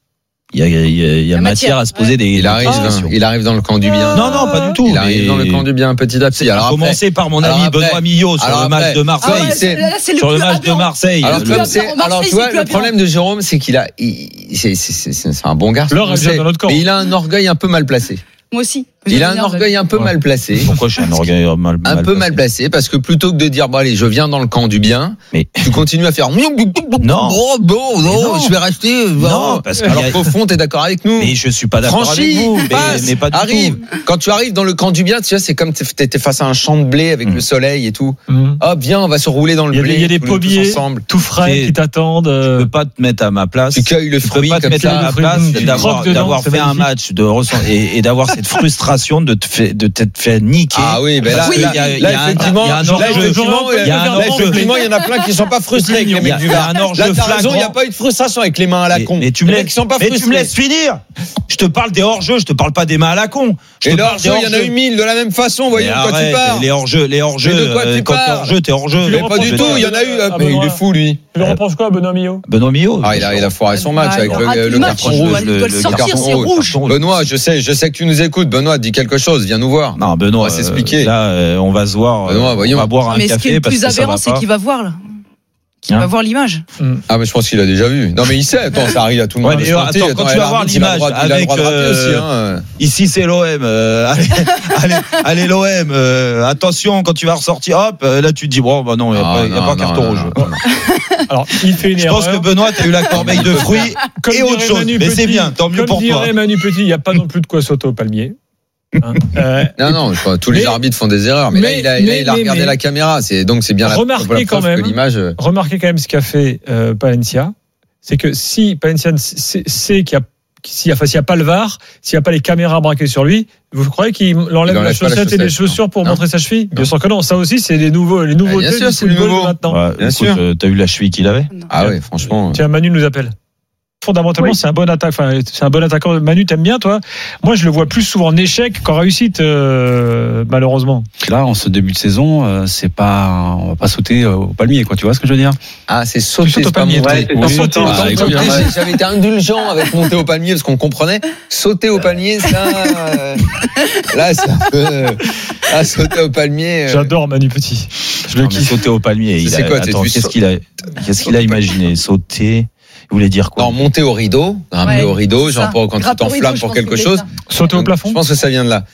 Il y a, il y a, il y a La matière, matière, à se poser ouais. des, Il des arrive, questions. il arrive dans le camp du bien. Non, non, pas du tout. Il arrive mais- dans le camp du bien petit à petit. Alors à après, commencer par mon alors ami après- Benoît Millot sur alors le match après- de Marseille. Ah ouais, c'est- là, là, c'est le sur le plus match de aberrant. Marseille. Alors, le- comme le- c'est, Marseille, alors tu c'est vois, plus le aberrant. problème de Jérôme, c'est qu'il a, il- c'est, c'est, c'est, c'est un bon garçon. L'or, elle on vient sait, dans notre camp. mais il a un orgueil un peu mal placé. Moi aussi. Il a un orgueil un peu Ouais. mal placé. Pourquoi je suis un orgueil mal, Un mal peu placé mal placé, parce que plutôt que de dire, bon allez, je viens dans le camp du bien, Mais tu continues à faire. Non. Oh, bon, non, non. je vais rester. Non, parce que alors y a- qu'au fond, t'es d'accord avec nous. mais je suis pas d'accord Franchis, avec vous. Mais, passe, mais pas du arrive. tout. Quand tu arrives dans le camp du bien, tu vois, c'est comme t'es t'es face à un champ de blé avec Mm. le soleil et tout. Mmh. Hop, viens, on va se rouler dans le Il y a blé. des, il y a des tous les- tous pommiers ensemble. tout frais C'est- qui t'attendent. Je euh, peux pas te mettre à ma place. Tu cueilles le Je peux fruit pas te comme mettre à ça. ma fruit, place tu d'avoir croques dedans, d'avoir c'est fait un magnifique. match de ressent et, et d'avoir cette frustration de te fait de t'être fait niquer. Ah oui, mais là, Parce qu'il là, y a- il y là, a un- effectivement, il y a un là, enjeu. effectivement, Il y a un là, enjeu. effectivement, il y en a plein qui sont pas frustrés avec les Il y mecs a- du il y a V A R. un enjeu Là, t'as raison, il n'y a flagrant. pas eu de frustration avec les mains à la Mais- con. Mais tu me Les laisses, mecs qui sont pas mais tu me frustrés. laisses finir. Je te parle des hors-jeux, je te parle pas des mains à la con. Je Et te le parle hors-jeu, des il y en a hors-jeux. eu mille de la même façon, voyons Mais de quoi tu arrête, parles. Les hors-jeux, les hors-jeux. Mais de quoi tu euh, Quand t'es parles hors-jeu, t'es hors-jeu. Tu Mais le pas du reprends, tout, il y en a eu. Ah, Mais il Benoît. est fou, lui. Tu le repenses quoi, Benoît Millot? Benoît Millot. Ah, il a, il a foiré son match Ah, avec il le, rate le le match, carton il rouge. doit- il doit le Le sortir, carton c'est rouge. Benoît, je sais, je sais que tu nous écoutes. Benoît, dis quelque chose, viens nous voir. Non, Benoît, On va s'expliquer. euh, Là, euh, on va se voir. euh, Benoît, voyons. On va boire un Mais ce qui est café le parce plus que ça aberrant, va c'est pas. qu'il va voir là. Qu'il Hein va voir l'image. Ah, mais je pense qu'il a déjà vu. Non, mais il sait. Attends, ça arrive à tout le Ouais, monde. mais Attends, attends, quand tu et vas voir l'arbitre, il a le droit- l'image il a le droit de avec, rater euh, aussi, hein. Ici, c'est l'O M. euh, allez, allez, allez, l'O M. euh, attention, quand tu vas ressortir, hop, euh, là, tu te dis, bon, bah non, il n'y a Ah, pas, il y a non, pas non, carton non, rouge. non, non. Alors, il fait une Je pense que erreur. Benoît, t'as eu la corbeille de fruits Comme et autre dirait chose. Manu Mais c'est Petit- bien, tant mieux comme pour toi. dirait Manu Petit, il n'y a pas non plus de quoi sauter au palmier. Hein, euh, Non, non, je crois, tous les Mais- arbitres font des erreurs. Mais, là, mais- il a, là, mais- il a mais- regardé mais- la caméra. C'est, donc, c'est bien la, Remarquez la preuve quand même- que l'image. euh, Remarquez quand même ce qu'a fait euh, Palencia, c'est que si Palencia sait, sait qu'il y a s'il n'y a, s'il y a pas le V A R, s'il n'y a pas les caméras braquées sur lui, vous croyez qu'il enlève Il la enlève pas la chaussette et les chaussette, chaussures pour non. montrer sa cheville? Bien Non. sûr que non. Ça aussi, c'est les nouveaux, les nouveaux bien du sûr, c'est le football nouveau. de maintenant. Ouais, Bien écoute, sûr. euh, t'as eu la cheville qu'il avait? Ah ouais, franchement. Tiens, Manu nous appelle. Fondamentalement, Oui. c'est un bon attaque. Enfin, c'est un bon attaquant. Manu, t'aimes bien, toi? Moi, je le vois plus souvent en échec qu'en réussite, euh, malheureusement. Là, en ce début de saison, euh, c'est pas, on va pas sauter euh, au palmier, quoi. Tu vois ce que je veux dire? Ah, c'est sauter, Tu sautes c'est au pas palmier, monter. ouais, c'est Oui. sauter, Ah, sauter. écoute, j'ai- J'avais été indulgent avec monter au palmier parce qu'on comprenait. Sauter au palmier, ça. euh, Là, c'est un peu. euh, Ah, sauter au palmier. euh, J'adore Manu Petit. Je le Non, mais kiffe. sauter au palmier. Il C'est a- quoi, c'est Attends, du qu'est-ce saut- qu'il a, qu'est-ce qu'il a imaginé? Sauter? Il voulait dire quoi? Non, monter au rideau, grimper Ouais, au rideau, genre ça. pour- quand tu Grapper au rideau, t'enflammes je pour pense quelque que c'est chose. ça. Sauter au plafond? Je pense que ça vient de là.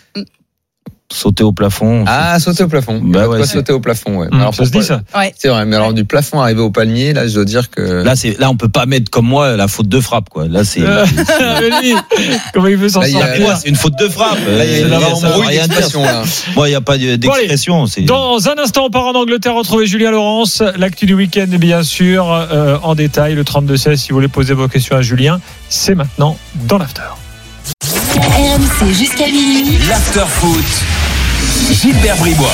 Sauter au plafond. Ah, sauter au plafond. Bah Bah ouais, ouais, c'est- sauter au plafond, ouais. Hum, Alors, ça se dit, pourquoi- ça? Ouais. C'est vrai, mais alors du plafond arrivé au palmier, là, je dois dire que. Là, c'est, là, on peut pas mettre comme moi la faute de frappe, quoi. Là, c'est, Euh, Manu, comment il veut s'en Là, il y a- sortir? moi, c'est une faute de frappe. Là, il y a Euh, une ça vraie veut embrouille rien dire. d'expression, là. Moi, il n'y a pas de- d'expression. C'est... Dans un instant, on part en Angleterre retrouver Julien Laurence. L'actu du week-end, bien sûr, euh, en détail. Le trente-deux seize, si vous voulez poser vos questions à Julien, c'est maintenant dans l'after. R M C jusqu'à minuit. L'after foot. Gilbert Bribois.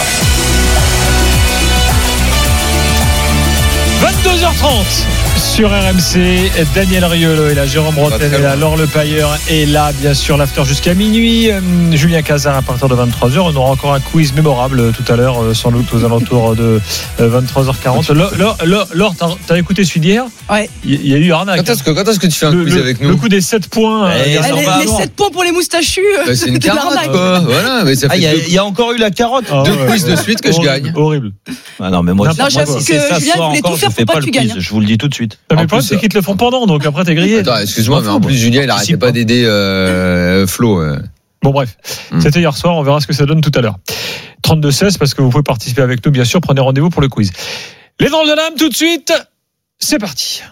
vingt-deux heures trente sur R M C. Daniel Riolo est là, Jérôme Rotten est là, Laure Le Pailleur est là, bien sûr, l'after jusqu'à minuit. Euh, Julien Cazard à partir de vingt-trois heures. On aura encore un quiz mémorable euh, tout à l'heure, euh, sans doute aux alentours de euh, vingt-trois heures quarante. Laure, Laure, Laure, Laure, t'as, t'as écouté celui d'hier? Ouais. Il y, y a eu arnaque. Quand est-ce que, quand est-ce que tu fais un le, quiz le- avec le nous? coup des sept points. euh, Eh, garçon. ça Les, va les avant. sept points pour les moustachus. Bah, c'est une de carotte, l'arnaque. quoi. Voilà, mais ça Ah, fait il y, a- deux- il y a encore eu la carotte. Ah, deux ouais, quiz de ouais. suite que je Horrible, gagne. Horrible. Ah non, mais moi, Non, moi, j'avoue si que c'est ça Julien ce soir voulait tout encore, faire je fais pour pas pas le que tu quiz. gagnes. Je vous le dis tout de suite. Non, mais En le problème, plus, c'est qu'ils te le font pendant, donc après, t'es grillé. Attends, excuse-moi, mais en plus, Julien, il arrêtait pas d'aider euh, Flo. euh. Bon, bref. Hmm. C'était hier soir. On verra ce que ça donne tout à l'heure. trente-deux seize, parce que vous pouvez participer avec nous, bien sûr. Prenez rendez-vous pour le quiz. Les drôles de l'âme, tout de suite. C'est parti.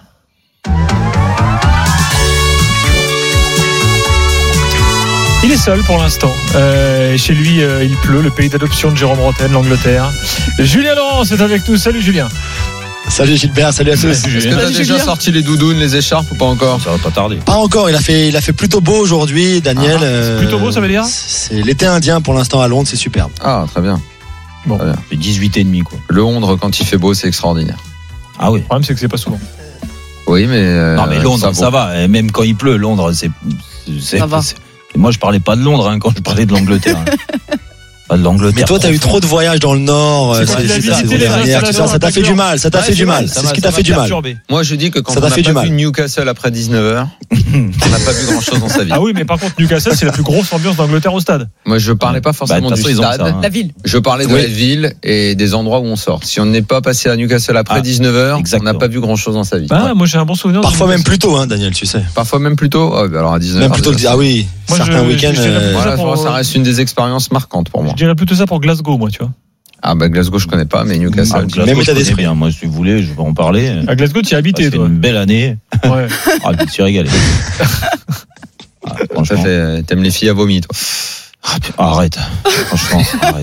Il est seul pour l'instant. Euh, chez lui, euh, il pleut, le pays d'adoption de Jérôme Rotten, l'Angleterre. Julien Laurence est avec nous. Salut Julien. Salut Gilbert, salut à tous. Est-ce que t'as Salut, déjà Julien. sorti les doudounes, les écharpes ou pas encore? Ça va pas tarder. Pas encore, il a fait, il a fait plutôt beau aujourd'hui, Daniel. Ah, c'est euh, plutôt beau, ça veut dire? C'est l'été indien pour l'instant à Londres, c'est superbe. Ah, très bien. C'est dix-huit et demi, quoi. Le Londres, quand il fait beau, c'est extraordinaire. Ah oui. Le problème, c'est que c'est pas souvent. Oui, mais. euh, Non, mais Londres, ça, bon. va. Et même quand il pleut, Londres, c'est. c'est- Ça va. c'est- Moi, je parlais pas de Londres hein, quand je parlais de l'Angleterre. hein. L'Angleterre. Mais toi, t'as eu trop de voyages dans le Nord C'est c'est, quoi, c'est, il a c'est, visité saison les dernière, tout ça, ça t'a installations, fait du mal, ça t'a Ouais, fait c'est du vrai, mal. ça C'est m'a- ce qui t'a ça fait m'a du mal. perturbé. Moi, je dis que quand Ça on t'a n'a fait pas du mal. vu Newcastle après dix-neuf heures, on n'a pas vu grand-chose dans sa vie. Ah oui, mais par contre, Newcastle, c'est la plus grosse ambiance d'Angleterre au stade. Moi, je parlais pas forcément Bah, de toute du façon, ils ont stade. ça, hein. La ville. Je parlais de Oui. la ville et des endroits où on sort. Si on n'est pas passé à Newcastle après Ah, dix-neuf heures, on exactement. n'a pas vu grand-chose dans sa vie. Ah, moi, j'ai un bon souvenir. de Parfois même Newcastle. plus tôt, hein, Daniel, tu sais. Parfois même plus tôt. Oh, bah alors à dix-neuf heures. Même plutôt le déjà, ah oui, Moi, certains je- week-ends. je dirais euh, Voilà, Ça je pour- pense que ça reste une des expériences marquantes pour moi. Je dirais plutôt ça pour Glasgow, moi, tu vois. Ah bah Glasgow, je connais pas, mais Ah, Newcastle. Glasgow, Même je état connais d'esprit. bien. Moi, si vous voulez, je vais en parler. À Glasgow, tu y as habité, C'est toi. une belle année. Ouais. Ah, je me suis régalé. Ah, Ça franchement. fait, t'aimes les filles à vomi, toi. Ah, putain, arrête. Franchement, arrête.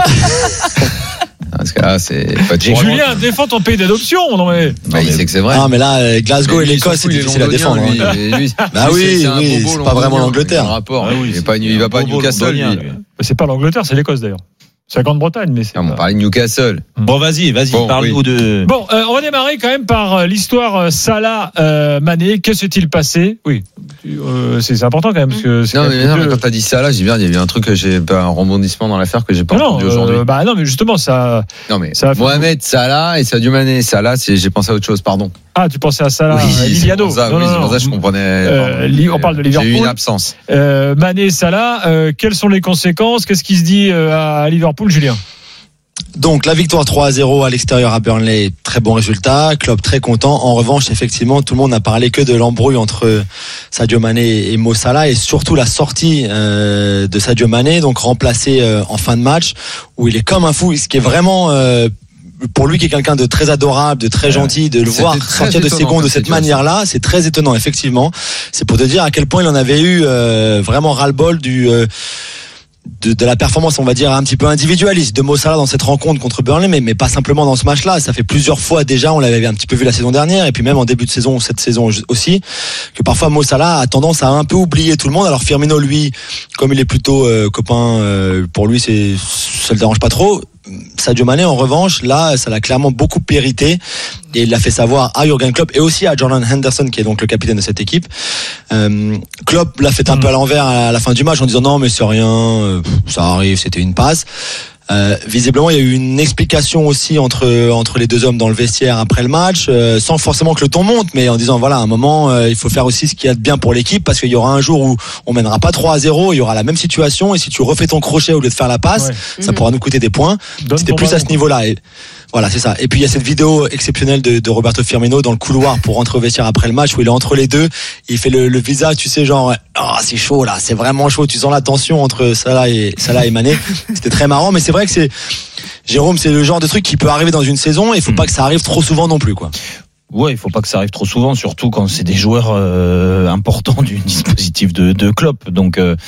Parce que là, c'est pas J'ai- toujours- Julien, défends ton pays d'adoption, non mais. Bah, il sait que c'est vrai. Ah, mais là, euh, Glasgow Mais et lui, l'Écosse, surtout, c'est il est difficile à londonien, défendre. lui. hein. Et lui, Bah lui, oui, c'est un oui, bobo c'est pas vraiment londonien. l'Angleterre. Il y a un rapport. Ah oui, il est c'est pas, il va pas à bobo Newcastle, londonien, lui. lui. C'est pas l'Angleterre, c'est l'Écosse d'ailleurs. C'est la Grande-Bretagne, mais c'est. Ah, on pas- parlait de Newcastle. Bon, vas-y, vas-y, Bon, parle-nous oui. de. Bon, euh, on va démarrer quand même par euh, l'histoire euh, Salah euh, Mané. Que s'est-il passé? Oui, euh, c'est c'est important quand même parce que. c'est Non, quand mais, même non, mais deux- quand t'as dit ça là, j'ai bien, il y a eu un truc que j'ai pas un rebondissement dans l'affaire que j'ai pas non, entendu euh, aujourd'hui. bah non, mais justement ça. Non mais ça a fait Mohamed Salah et Sadio Mané, Salah, c'est j'ai pensé à autre chose, pardon. Ah, tu pensais à Salah, Oui, euh, c'est Liliano. pour ça, Non, oui, non, c'est pour non. ça que je comprenais. Euh, pardon. Li- on parle de Liverpool. J'ai eu une absence. Euh, Mané, Salah, euh, quelles sont les conséquences? Qu'est-ce qui se dit euh, à Liverpool, Julien? Donc la victoire trois à zéro à l'extérieur à Burnley, très bon résultat, Klopp très content. En revanche, effectivement, tout le monde n'a parlé que de l'embrouille entre Sadio Mané et Mo Salah et surtout la sortie euh, de Sadio Mané, donc remplacé euh, en fin de match où il est comme un fou, ce qui est vraiment euh, pour lui qui est quelqu'un de très adorable, de très gentil, de le C'était voir très sortir de étonnant ses gonds de comme cette situation. manière-là, c'est très étonnant effectivement. C'est pour te dire à quel point il en avait eu euh, vraiment ras-le-bol du euh, De, de la performance, on va dire, un petit peu individualiste de Mo Salah dans cette rencontre contre Burnley, mais, mais pas simplement dans ce match-là. Ça fait plusieurs fois déjà, on l'avait un petit peu vu la saison dernière, et puis même en début de saison, cette saison aussi, que parfois Mo Salah a tendance à un peu oublier tout le monde. Alors Firmino, lui, comme il est plutôt euh, copain, euh, pour lui, c'est, ça le dérange pas trop. Sadio Mané, en revanche, là, ça l'a clairement beaucoup périté et il l'a fait savoir à Jürgen Klopp et aussi à Jordan Henderson, qui est donc le capitaine de cette équipe. Euh, Klopp l'a fait un peu à l'envers à la fin du match en disant non, mais c'est rien, euh, ça arrive, c'était une passe. Euh, visiblement, il y a eu une explication aussi entre entre les deux hommes dans le vestiaire après le match, euh, sans forcément que le ton monte, mais en disant voilà, à un moment, euh, il faut faire aussi ce qu'il y a de bien pour l'équipe, parce qu'il y aura un jour où on mènera pas trois à zéro, il y aura la même situation, et si tu refais ton crochet au lieu de faire la passe, Ouais. ça pourra nous coûter des points. Donne C'était ton plus à ballon, ce niveau-là. Et voilà, c'est ça. Et puis il y a cette vidéo exceptionnelle de, de Roberto Firmino dans le couloir pour rentrer au vestiaire après le match, où il est entre les deux, il fait le, le visage, tu sais, genre ah, c'est chaud là, c'est vraiment chaud. Tu sens la tension entre Salah et Salah et Mané. C'était très marrant, mais c'est vrai que c'est Jérôme, c'est le genre de truc qui peut arriver dans une saison, et il faut pas que ça arrive trop souvent non plus, quoi. Ouais, il faut pas que ça arrive trop souvent, surtout quand c'est des joueurs euh, importants du dispositif de, de Klopp. Donc, euh,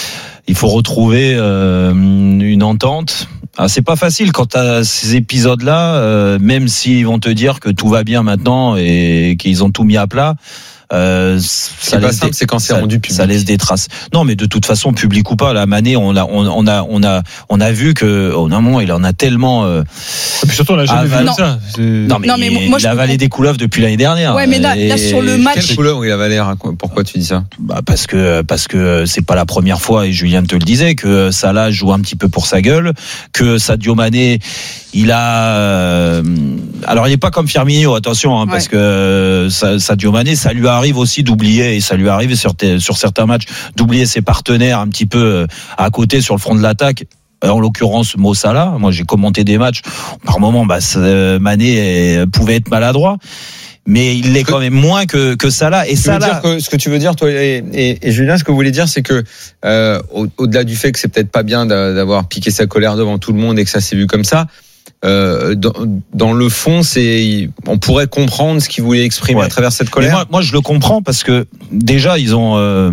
il faut retrouver euh, une entente. Ah, c'est pas facile quand t'as ces épisodes-là, euh, même s'ils vont te dire que tout va bien maintenant et qu'ils ont tout mis à plat. Euh, ça pas laisse simple, des- c'est quand c'est ça- rendu public. Ça laisse des traces. Non, mais de toute façon, public ou pas, la Mané, on a, on, on a, on a, on a vu que, au un moment, il en a tellement. Euh, Et puis surtout, on l'a jamais Ah, vu non. comme ça. C'est- non, mais, Non, mais moi, il je a avalé comprends. des couleuvres depuis l'année dernière. Ouais, mais là- là, sur le match- Quelle couleur il a valé? Pourquoi tu dis ça? Bah parce que parce que c'est pas la première fois, et Julien te le disait, que Salah joue un petit peu pour sa gueule, que Sadio Mané, il a euh, alors il est pas comme Firmino, attention, hein, Ouais. parce que euh, Sa- Sadio Mané, ça lui arrive aussi d'oublier, et ça lui arrive sur tes- sur certains matchs d'oublier ses partenaires un petit peu euh, à côté sur le front de l'attaque. En l'occurrence, Mo Salah. Moi, j'ai commenté des matchs. Par moment, bah, ça- Mané euh, pouvait être maladroit, mais il l'est quand même moins que que Salah. Et Tu veux Salah. dire que, ce que tu veux dire, toi et, et, et Julien, ce que vous voulez dire, c'est que euh, au, au-delà du fait que c'est peut-être pas bien d'a- d'avoir piqué sa colère devant tout le monde et que ça s'est vu comme ça, euh, dans, dans le fond, c'est, on pourrait comprendre ce qu'il voulait exprimer Ouais. à travers cette Mais colère. moi, moi, je le comprends, parce que déjà, ils ont. Euh,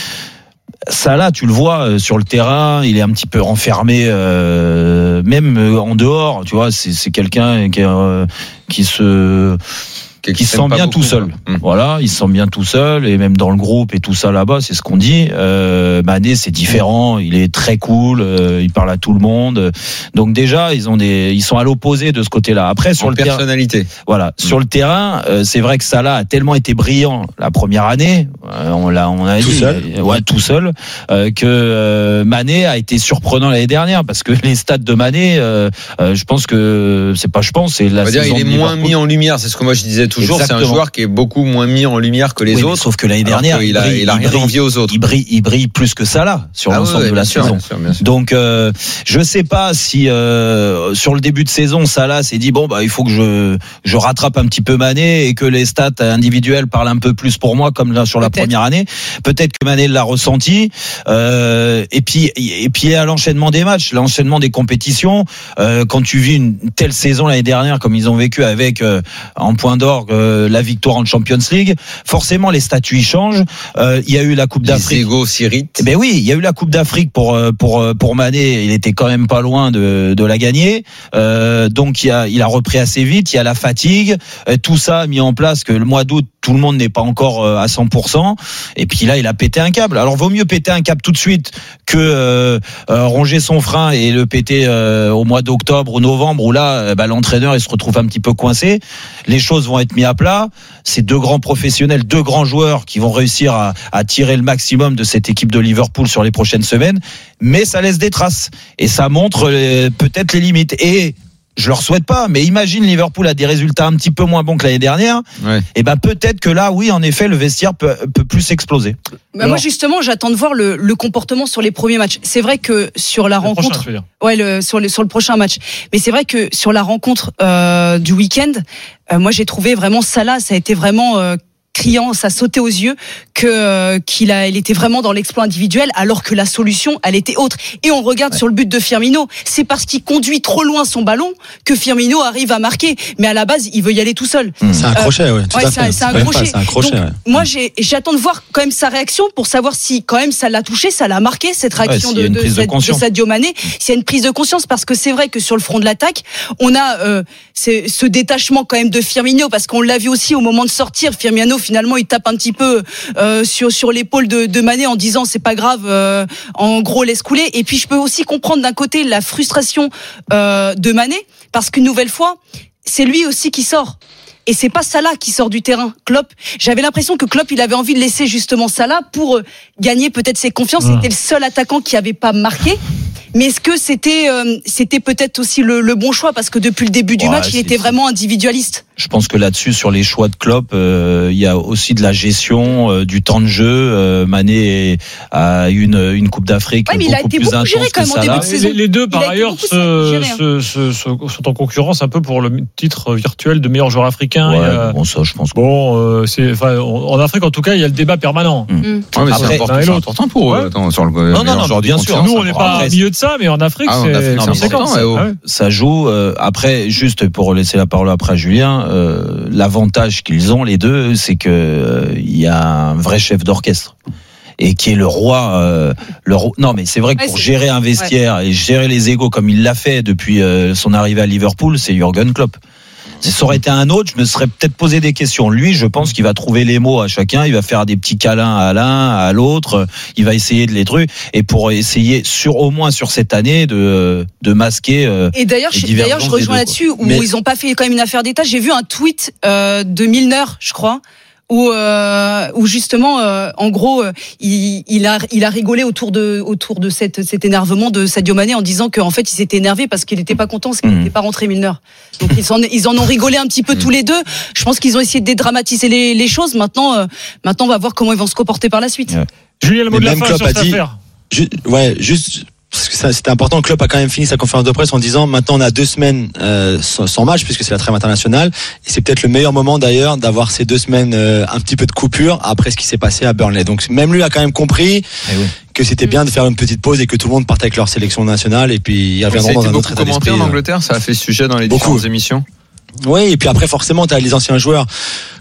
Salah, tu le vois euh, sur le terrain, il est un petit peu renfermé, euh, même euh, en dehors. Tu vois, c'est, c'est quelqu'un qui, euh, qui se qui se sent bien tout seul. Mmh. Voilà, il se sent bien tout seul et même dans le groupe et tout ça là-bas, c'est ce qu'on dit. Euh, Mané, c'est différent, il est très cool, euh, il parle à tout le monde. Donc déjà, ils ont des, ils sont à l'opposé de ce côt-là. Après sur en le personnalité. Terrain, voilà, mmh. sur le terrain, euh, c'est vrai que Salah a tellement été brillant la première année, euh, on l'a, on a tout dit, seul. Euh, ouais, tout seul, euh, que euh, Mané a été surprenant l'année dernière parce que les stats de Mané, euh, euh, je pense que c'est pas, je pense, c'est la on va saison dire, il est de moins Liverpool. mis en lumière, c'est ce que moi je disais toujours. Exactement. C'est un joueur qui est beaucoup moins mis en lumière que les Oui, autres. Sauf que l'année dernière, il a, brille, il a rien brille, envié aux autres. Il brille, il brille plus que ça là sur ah l'ensemble ouais, de la sûr, saison. bien sûr, bien sûr. Donc, euh, je sais pas si euh, sur le début de saison, Salah s'est dit bon bah il faut que je je rattrape un petit peu Mané et que les stats individuelles parlent un peu plus pour moi comme là sur la Peut-être. première année. Peut-être que Mané l'a ressenti. Euh, et puis et puis à l'enchaînement des matchs, l'enchaînement des compétitions. Euh, quand tu vis une telle saison l'année dernière comme ils ont vécu avec euh, en point d'orgue euh, la victoire en Champions League, forcément les statuts y changent. Euh, il y a eu la Coupe d'Afrique. Les égos s'irritent. Eh ben oui, il y a eu la Coupe d'Afrique pour pour pour Mané. Il était quand même pas loin de de la gagner. Euh, donc il a il a repris assez vite. Il y a la fatigue. Euh, tout ça mis en place que le mois d'août tout le monde n'est pas encore à cent pour cent. Et puis là il a pété un câble. Alors vaut mieux péter un câble tout de suite que euh, euh, ronger son frein et le péter euh, au mois d'octobre ou novembre où là euh, bah, l'entraîneur il se retrouve un petit peu coincé. Les choses vont être mises à plat. C'est deux grands professionnels, deux grands joueurs qui vont réussir à, à tirer le maximum de cette équipe de Liverpool sur les prochaines semaines, mais ça laisse des traces et ça montre les, peut-être les limites. Et je leur souhaite pas, mais imagine Liverpool a des résultats un petit peu moins bons que l'année dernière. Ouais. Et ben peut-être que là, oui, en effet, le vestiaire peut, peut plus exploser. Bah moi justement, j'attends de voir le, le comportement sur les premiers matchs. C'est vrai que sur la le rencontre, prochain, je veux dire. ouais, le, sur le sur le prochain match. Mais c'est vrai que sur la rencontre euh, du week-end, euh, moi j'ai trouvé vraiment Salah, ça a été vraiment euh, criant, ça sautait aux yeux que euh, qu'il a, il était vraiment dans l'exploit individuel, alors que la solution, elle était autre. Et on regarde ouais. sur le but de Firmino, c'est parce qu'il conduit trop loin son ballon que Firmino arrive à marquer. Mais à la base, il veut y aller tout seul. Mmh. C'est un crochet, euh, ouais. Tout ouais, à c'est, fait. un, c'est un c'est crochet. Pas, c'est un crochet. Donc, ouais. moi, j'ai, j'attends de voir quand même sa réaction pour savoir si quand même ça l'a touché, ça l'a marqué cette réaction ouais, de, de, de, de Sadio Mané. S'il y a une prise de conscience, parce que c'est vrai que sur le front de l'attaque, on a euh, c'est, ce détachement quand même de Firmino, parce qu'on l'a vu aussi au moment de sortir. Firmino finalement, il tape un petit peu euh, sur sur l'épaule de, de Mané en disant c'est pas grave, euh, en gros laisse couler. Et puis je peux aussi comprendre d'un côté la frustration euh, de Mané, parce qu'une nouvelle fois c'est lui aussi qui sort. Et c'est pas Salah qui sort du terrain. Klopp, j'avais l'impression que Klopp, il avait envie de laisser justement Salah pour euh, gagner peut-être ses confiances. Mmh. C'était le seul attaquant qui avait pas marqué. Mais est-ce que c'était euh, c'était peut-être aussi le, le bon choix, parce que depuis le début du ouais, match, il était vraiment individualiste. Je pense que là-dessus, sur les choix de Klopp, euh, il y a aussi de la gestion euh, du temps de jeu. Euh, Mané a une une Coupe d'Afrique ouais, beaucoup plus intense géré, quand même, que Salah. Les, les deux, par ailleurs, se, se, se, se, sont en concurrence un peu pour le titre virtuel de meilleur joueur africain. Ouais, il y a... Bon, ça, je pense. Bon, euh, c'est, enfin, en Afrique, en tout cas, il y a le débat permanent. Mmh. Mmh. Ouais, mais Après, c'est, important, c'est important pour eux. Attends, sur le non, non, non, bien sûr. Nous, on n'est pas au milieu de ça, mais en Afrique, ah, c'est, Afrique, c'est, c'est important. ouais, ouais. Ça joue. Euh, après, juste pour laisser la parole après à Julien, euh, l'avantage qu'ils ont les deux, c'est que euh, il y a un vrai chef d'orchestre. Et qui est le roi, euh, le roi. Non, mais c'est vrai que ouais, pour c'est... gérer un vestiaire ouais. et gérer les égos comme il l'a fait depuis euh, son arrivée à Liverpool, c'est Jürgen Klopp. Si ça aurait été un autre, je me serais peut-être posé des questions. Lui, je pense qu'il va trouver les mots à chacun. Il va faire des petits câlins à l'un, à l'autre. Il va essayer de les trucs. Et pour essayer, sur au moins sur cette année, de de masquer. Euh, et d'ailleurs, je, d'ailleurs, je rejoins là-dessus où Mais... ils n'ont pas fait quand même une affaire d'État. J'ai vu un tweet euh, de Milner, je crois. Où, euh, où justement, euh, en gros, euh, il, il a, il a rigolé autour de, autour de cette, cet énervement de Sadio Mané en disant qu'en fait, il s'était énervé parce qu'il n'était pas content, parce qu'il n'était mmh. pas rentré Milner. Donc ils en, ils en ont rigolé un petit peu mmh. tous les deux. Je pense qu'ils ont essayé de dédramatiser les, les choses. Maintenant, euh, maintenant, on va voir comment ils vont se comporter par la suite. Ouais. Julien, le mot de la fin sur cette affaire. Ju- ouais, juste. Parce que ça, c'était important. Klopp a quand même fini sa conférence de presse en disant maintenant on a deux semaines euh, sans, sans match puisque c'est la trêve internationale et c'est peut-être le meilleur moment d'ailleurs d'avoir ces deux semaines euh, un petit peu de coupure après ce qui s'est passé à Burnley. Donc même lui a quand même compris eh oui. que c'était bien de faire une petite pause et que tout le monde parte avec leur sélection nationale et puis ils reviendront dans un autre état d'esprit. Ça a été beaucoup commenté en Angleterre, ça a fait sujet dans les beaucoup. différentes émissions. Oui, et puis après forcément tu as les anciens joueurs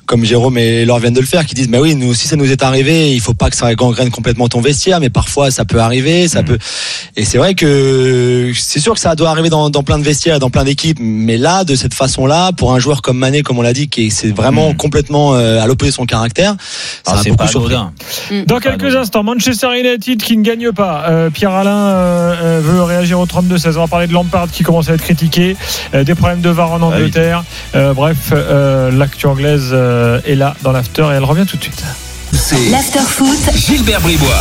comme Jérôme et Laure viennent de le faire, qui disent mais oui, nous aussi ça nous est arrivé, il faut pas que ça gangrène complètement ton vestiaire, mais parfois ça peut arriver, ça mmh. peut. Et c'est vrai que c'est sûr que ça doit arriver dans, dans plein de vestiaires et dans plein d'équipes, mais là de cette façon-là, pour un joueur comme Mané, comme on l'a dit, qui est c'est vraiment mmh. complètement euh, à l'opposé de son caractère, ça ah, a c'est beaucoup pas surpris. Mmh. Dans quelques instants, Manchester United qui ne gagne pas. Euh, Pierre-Alain euh, veut réagir au trente-deux seize. On va parler de Lampard qui commence à être critiqué, euh, des problèmes de V A R en Angleterre. Ah, oui. euh, bref, euh, l'actu anglaise euh, est là dans l'after et elle revient tout de suite. C'est l'after foot. Gilbert Bribois.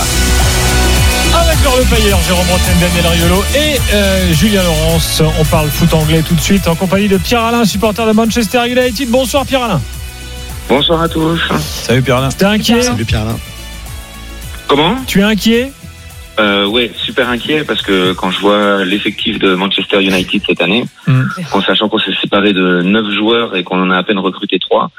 Avec Laure Le Payeur, Jérôme Bretagne, Daniel Riolo et euh, Julien Laurence. On parle foot anglais tout de suite en compagnie de Pierre-Alain, supporter de Manchester United. Bonsoir Pierre-Alain. Bonsoir à tous. Salut Pierre-Alain. T'es inquiet ? Salut Pierre-Alain. Comment ? Tu es inquiet ? euh, Oui, super inquiet parce que quand je vois l'effectif de Manchester United cette année, mm. en sachant qu'on s'est séparé de neuf joueurs et qu'on en a à peine recruté trois,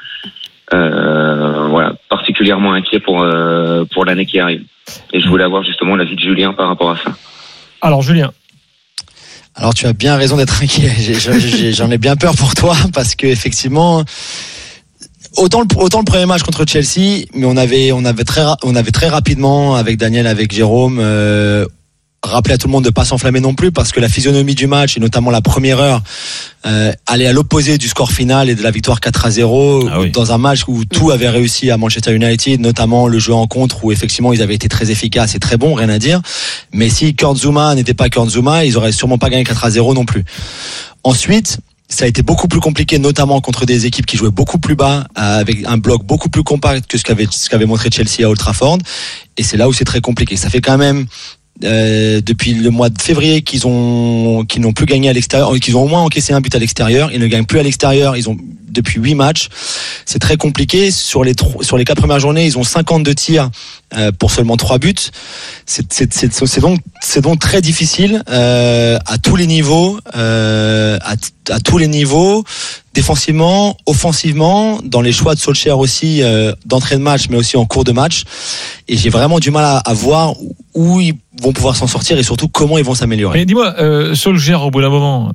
euh, voilà, particulièrement inquiet pour euh, pour l'année qui arrive. Et je voulais avoir justement l'avis de Julien par rapport à ça. Alors Julien. Alors tu as bien raison d'être inquiet. J'ai, j'ai, j'en ai bien peur pour toi parce que effectivement, autant le, autant le premier match contre Chelsea, mais on avait on avait très on avait très rapidement avec Daniel, avec Jérôme, euh, rappelé à tout le monde de pas s'enflammer non plus parce que la physionomie du match et notamment la première heure euh, allait à l'opposé du score final et de la victoire quatre à zéro ah oui. dans un match où tout avait réussi à Manchester United, notamment le jeu en contre où effectivement ils avaient été très efficaces et très bons, rien à dire. Mais si Kurt Zouma n'était pas Kurt Zouma, ils auraient sûrement pas gagné quatre à zéro non plus. Ensuite, ça a été beaucoup plus compliqué, notamment contre des équipes qui jouaient beaucoup plus bas, avec un bloc beaucoup plus compact que ce qu'avait, ce qu'avait montré Chelsea à Old Trafford. Et c'est là où c'est très compliqué. Ça fait quand même Euh, depuis le mois de février qu'ils ont qu'ils n'ont plus gagné à l'extérieur, qu'ils ont au moins encaissé un but à l'extérieur, ils ne gagnent plus à l'extérieur, ils ont depuis huit matchs. C'est très compliqué sur les trois, sur les quatre premières journées, ils ont cinquante-deux tirs euh, pour seulement trois buts. C'est c'est c'est, c'est donc c'est donc très difficile euh, à tous les niveaux euh, à, à tous les niveaux, défensivement, offensivement, dans les choix de Solskjaer aussi euh, d'entrée de match mais aussi en cours de match. Et j'ai vraiment du mal à, à voir où ils vont pouvoir s'en sortir et surtout comment ils vont s'améliorer. Mais dis-moi, euh, Solskjaer au bout d'un moment,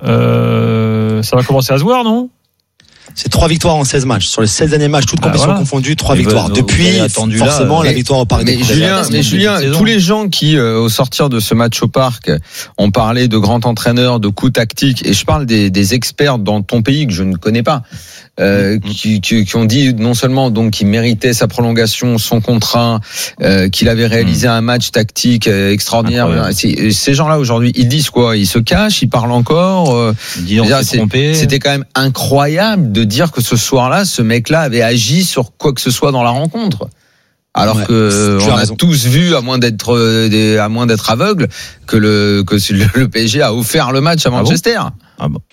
euh, ça va commencer à se voir, non ? C'est trois victoires en seize matchs. Sur les seize derniers matchs, toutes bah compétitions voilà. confondues, trois Et victoires. ben, Depuis, forcément, là, la victoire au Parc des Princes. Mais Julien, mais Julien tous les gens qui, euh, au sortir de ce match au Parc, ont parlé de grands entraîneurs, de coups tactiques, et je parle des, des experts dans ton pays que je ne connais pas, euh, mmh. qui, qui, qui ont dit non seulement donc qu'il méritait sa prolongation, son contrat, euh, qu'il avait réalisé mmh. un match tactique euh, extraordinaire. C'est, ces gens-là aujourd'hui, ils disent quoi ? Ils se cachent, ils parlent encore. Euh, ils disent on s'est trompé. C'était quand même incroyable de dire que ce soir-là, ce mec-là avait agi sur quoi que ce soit dans la rencontre. Alors ouais, que on a raison. tous vu, à moins d'être, euh, à moins d'être aveugle, que le que le P S G a offert le match à Manchester. Ah bon, ah bon.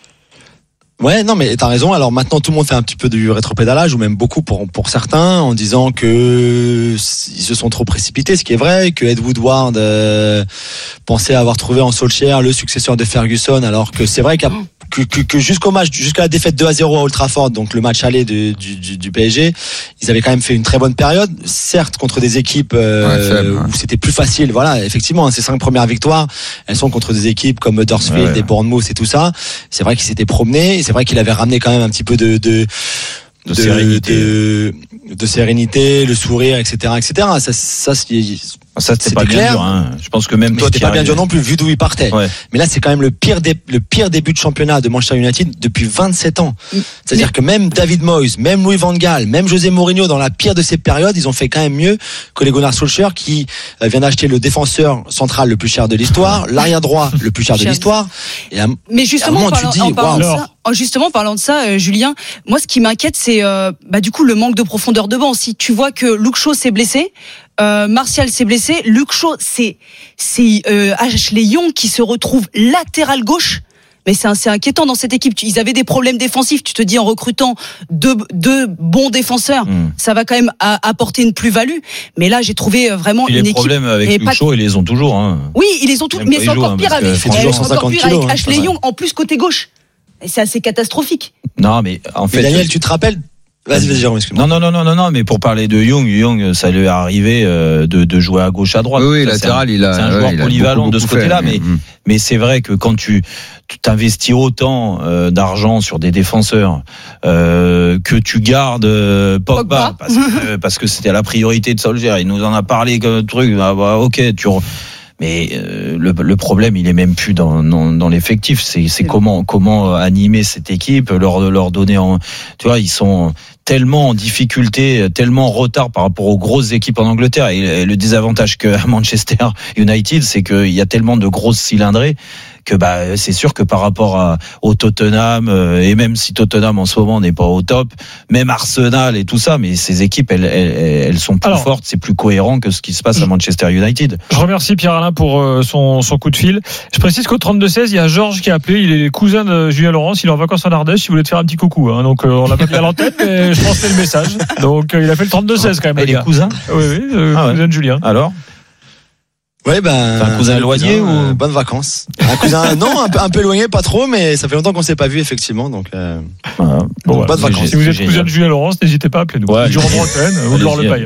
Ouais, non, mais t'as raison. Alors maintenant, tout le monde fait un petit peu du rétropédalage, ou même beaucoup pour pour certains, en disant que ils se sont trop précipités, ce qui est vrai, que Ed Woodward euh, pensait avoir trouvé en Solskjaer le successeur de Ferguson, alors que c'est vrai qu'à Que, que, que jusqu'au match, jusqu'à la défaite deux à zéro à Old Trafford, donc le match aller de, du, du, du P S G, ils avaient quand même fait une très bonne période, certes contre des équipes euh, ouais, faible, ouais. où c'était plus facile. Voilà, effectivement, ces cinq premières victoires, elles sont contre des équipes comme Huddersfield, ouais, ouais. et Bournemouth et tout ça. C'est vrai qu'il s'était promené, et c'est vrai qu'il avait ramené quand même un petit peu de de de, de sérénité, de, de sérénité, le sourire, et cetera, et cetera. Ça, ça, c'est Ça, c'était, c'était pas clair. Bien dur, hein. Je pense que même mais toi, c'était pas bien dur non plus, vu d'où il partait. Ouais. Mais là, c'est quand même le pire, dé- le pire début de championnat de Manchester United depuis vingt-sept ans. C'est-à-dire mais... que même David Moyes, même Louis van Gaal, même José Mourinho, dans la pire de ces périodes, ils ont fait quand même mieux que les Gunnar Solskjaer, qui euh, vient d'acheter le défenseur central le plus cher de l'histoire, l'arrière droit le plus cher de l'histoire. Et à, mais justement, et à un moment, parlant, tu dis, en parlant wow. de ça, justement, parlant de ça, euh, Julien, moi, ce qui m'inquiète, c'est euh, bah, du coup le manque de profondeur de banc. Si tu vois que Luke Shaw s'est blessé, euh, Martial s'est blessé, Luke Shaw, c'est c'est euh, Ashley Young qui se retrouve latéral gauche. Mais c'est assez inquiétant dans cette équipe. Ils avaient des problèmes défensifs. Tu te dis en recrutant deux, deux bons défenseurs, mmh. ça va quand même à, apporter une plus-value. Mais là, j'ai trouvé vraiment et une les équipe. Les problèmes avec Luke Shaw, ils les ont toujours. Hein. Oui, ils les ont tous. Mais c'est encore pire avec, c'est encore pire avec Ashley Young en plus côté gauche. Et c'est assez catastrophique. Non, mais en fait, mais Daniel, tu te rappelles Vas-y, vas-y, Jérôme, excuse-moi. Non, non, non, non, non, non, mais pour parler de Young, Young, ça lui est arrivé euh, de, de jouer à gauche, à droite. Oui, oui, ça, latéral, c'est un, il a. C'est un ouais, joueur il a polyvalent beaucoup, de ce beaucoup côté-là, fait, mais, mmh. mais c'est vrai que quand tu, tu t'investis autant euh, d'argent sur des défenseurs, euh, que tu gardes euh, Pogba, Pogba. Parce, que, euh, parce que c'était la priorité de Solskjaer, il nous en a parlé comme truc, ah bah, ok, tu. Re... Mais euh, le, le problème, il est même plus dans, dans, dans l'effectif. C'est, c'est comment, comment animer cette équipe, leur, leur donner en. Tu vois, ils sont tellement en difficulté, tellement en retard par rapport aux grosses équipes en Angleterre. Et le désavantage qu'à Manchester United, c'est qu'il y a tellement de grosses cylindrées que bah c'est sûr que par rapport à, au Tottenham, euh, et même si Tottenham en ce moment n'est pas au top, même Arsenal et tout ça, mais ces équipes elles, elles, elles sont plus Alors, fortes, c'est plus cohérent que ce qui se passe à Manchester United. Je remercie Pierre-Alain pour euh, son, son coup de fil. Je précise qu'au trente-deux seize, il y a Georges qui a appelé, il est cousin de Julien Laurence, il est en vacances en Ardèche, il voulait te faire un petit coucou, hein. Donc euh, on l'a pas mis à l'antenne, mais je transmets le message. Donc euh, il a fait le trente-deux seize quand même. Et les cousins? Oui, oui, euh, ah ouais. cousin de Julien. Alors? Ouais, ben. C'est un cousin éloigné cousin, ou euh, bonnes vacances. Un cousin, non, un peu, un peu éloigné, pas trop, mais ça fait longtemps qu'on s'est pas vu, effectivement, donc, euh, voilà. Bon, donc, bonnes voilà. vacances. Si vous êtes cousin de Julien Laurence, n'hésitez pas à appeler nous. Ouais, du Bretagne ou de l'Orle-Payer.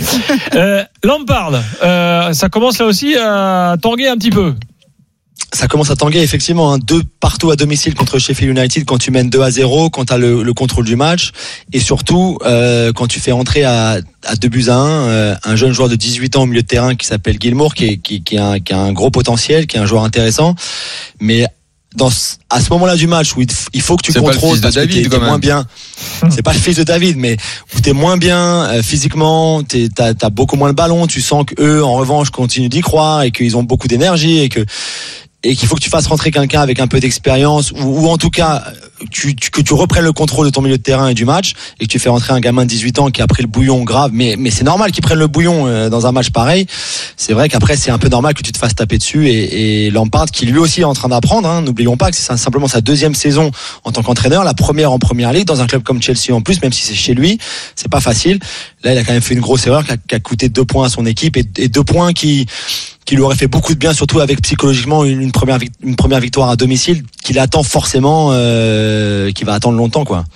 Euh, Lampard, euh, ça commence là aussi à tanguer un petit peu. Ça commence à tanguer, effectivement, hein, deux partout à domicile contre Sheffield United quand tu mènes deux à zéro, quand tu as le, le contrôle du match, et surtout euh, quand tu fais entrer à, à deux buts à un euh, un jeune joueur de dix-huit ans au milieu de terrain qui s'appelle Gilmour, qui, est, qui, qui, a un, qui a un gros potentiel, qui est un joueur intéressant, mais dans, à ce moment-là du match où il faut que tu c'est contrôles pas le fils de parce David, que t'es, quand t'es moins même. bien, c'est pas le fils de David, mais où t'es moins bien euh, physiquement, t'es, t'as, t'as beaucoup moins le ballon, tu sens qu'eux en revanche continuent d'y croire et qu'ils ont beaucoup d'énergie et que et qu'il faut que tu fasses rentrer quelqu'un avec un peu d'expérience ou, ou en tout cas tu, tu, que tu reprennes le contrôle de ton milieu de terrain et du match et que tu fais rentrer un gamin de dix-huit ans qui a pris le bouillon grave, mais, mais c'est normal qu'il prenne le bouillon euh, dans un match pareil. C'est vrai qu'après c'est un peu normal que tu te fasses taper dessus et, et Lampard qui lui aussi est en train d'apprendre, hein, n'oublions pas que c'est simplement sa deuxième saison en tant qu'entraîneur, la première en première ligue dans un club comme Chelsea en plus, même si c'est chez lui, c'est pas facile. Là il a quand même fait une grosse erreur qui a, qui a coûté deux points à son équipe et, et deux points qui qui lui aurait fait beaucoup de bien, surtout avec psychologiquement une, une première une première victoire à domicile qu'il attend forcément, euh, qu'il va attendre longtemps, quoi.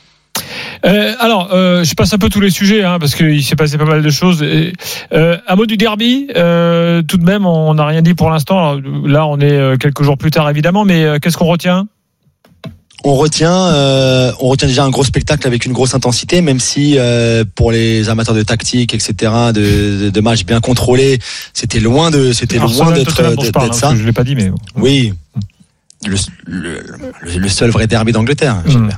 Euh, alors, euh, je passe un peu tous les sujets, hein, parce qu'il s'est passé pas mal de choses. Et, euh, un mot du derby, euh, tout de même, on n'a rien dit pour l'instant. Alors, là, on est quelques jours plus tard, évidemment, mais euh, qu'est-ce qu'on retient ? On retient, euh, on retient déjà un gros spectacle avec une grosse intensité, même si euh, pour les amateurs de tactique, et cetera, de, de, de matchs bien contrôlés, c'était loin de, c'était Alors, loin d'être, Tottenham dont je parle, d'être hein, ça. Je l'ai pas dit, mais oui, le, le, le seul vrai derby d'Angleterre. Mmh.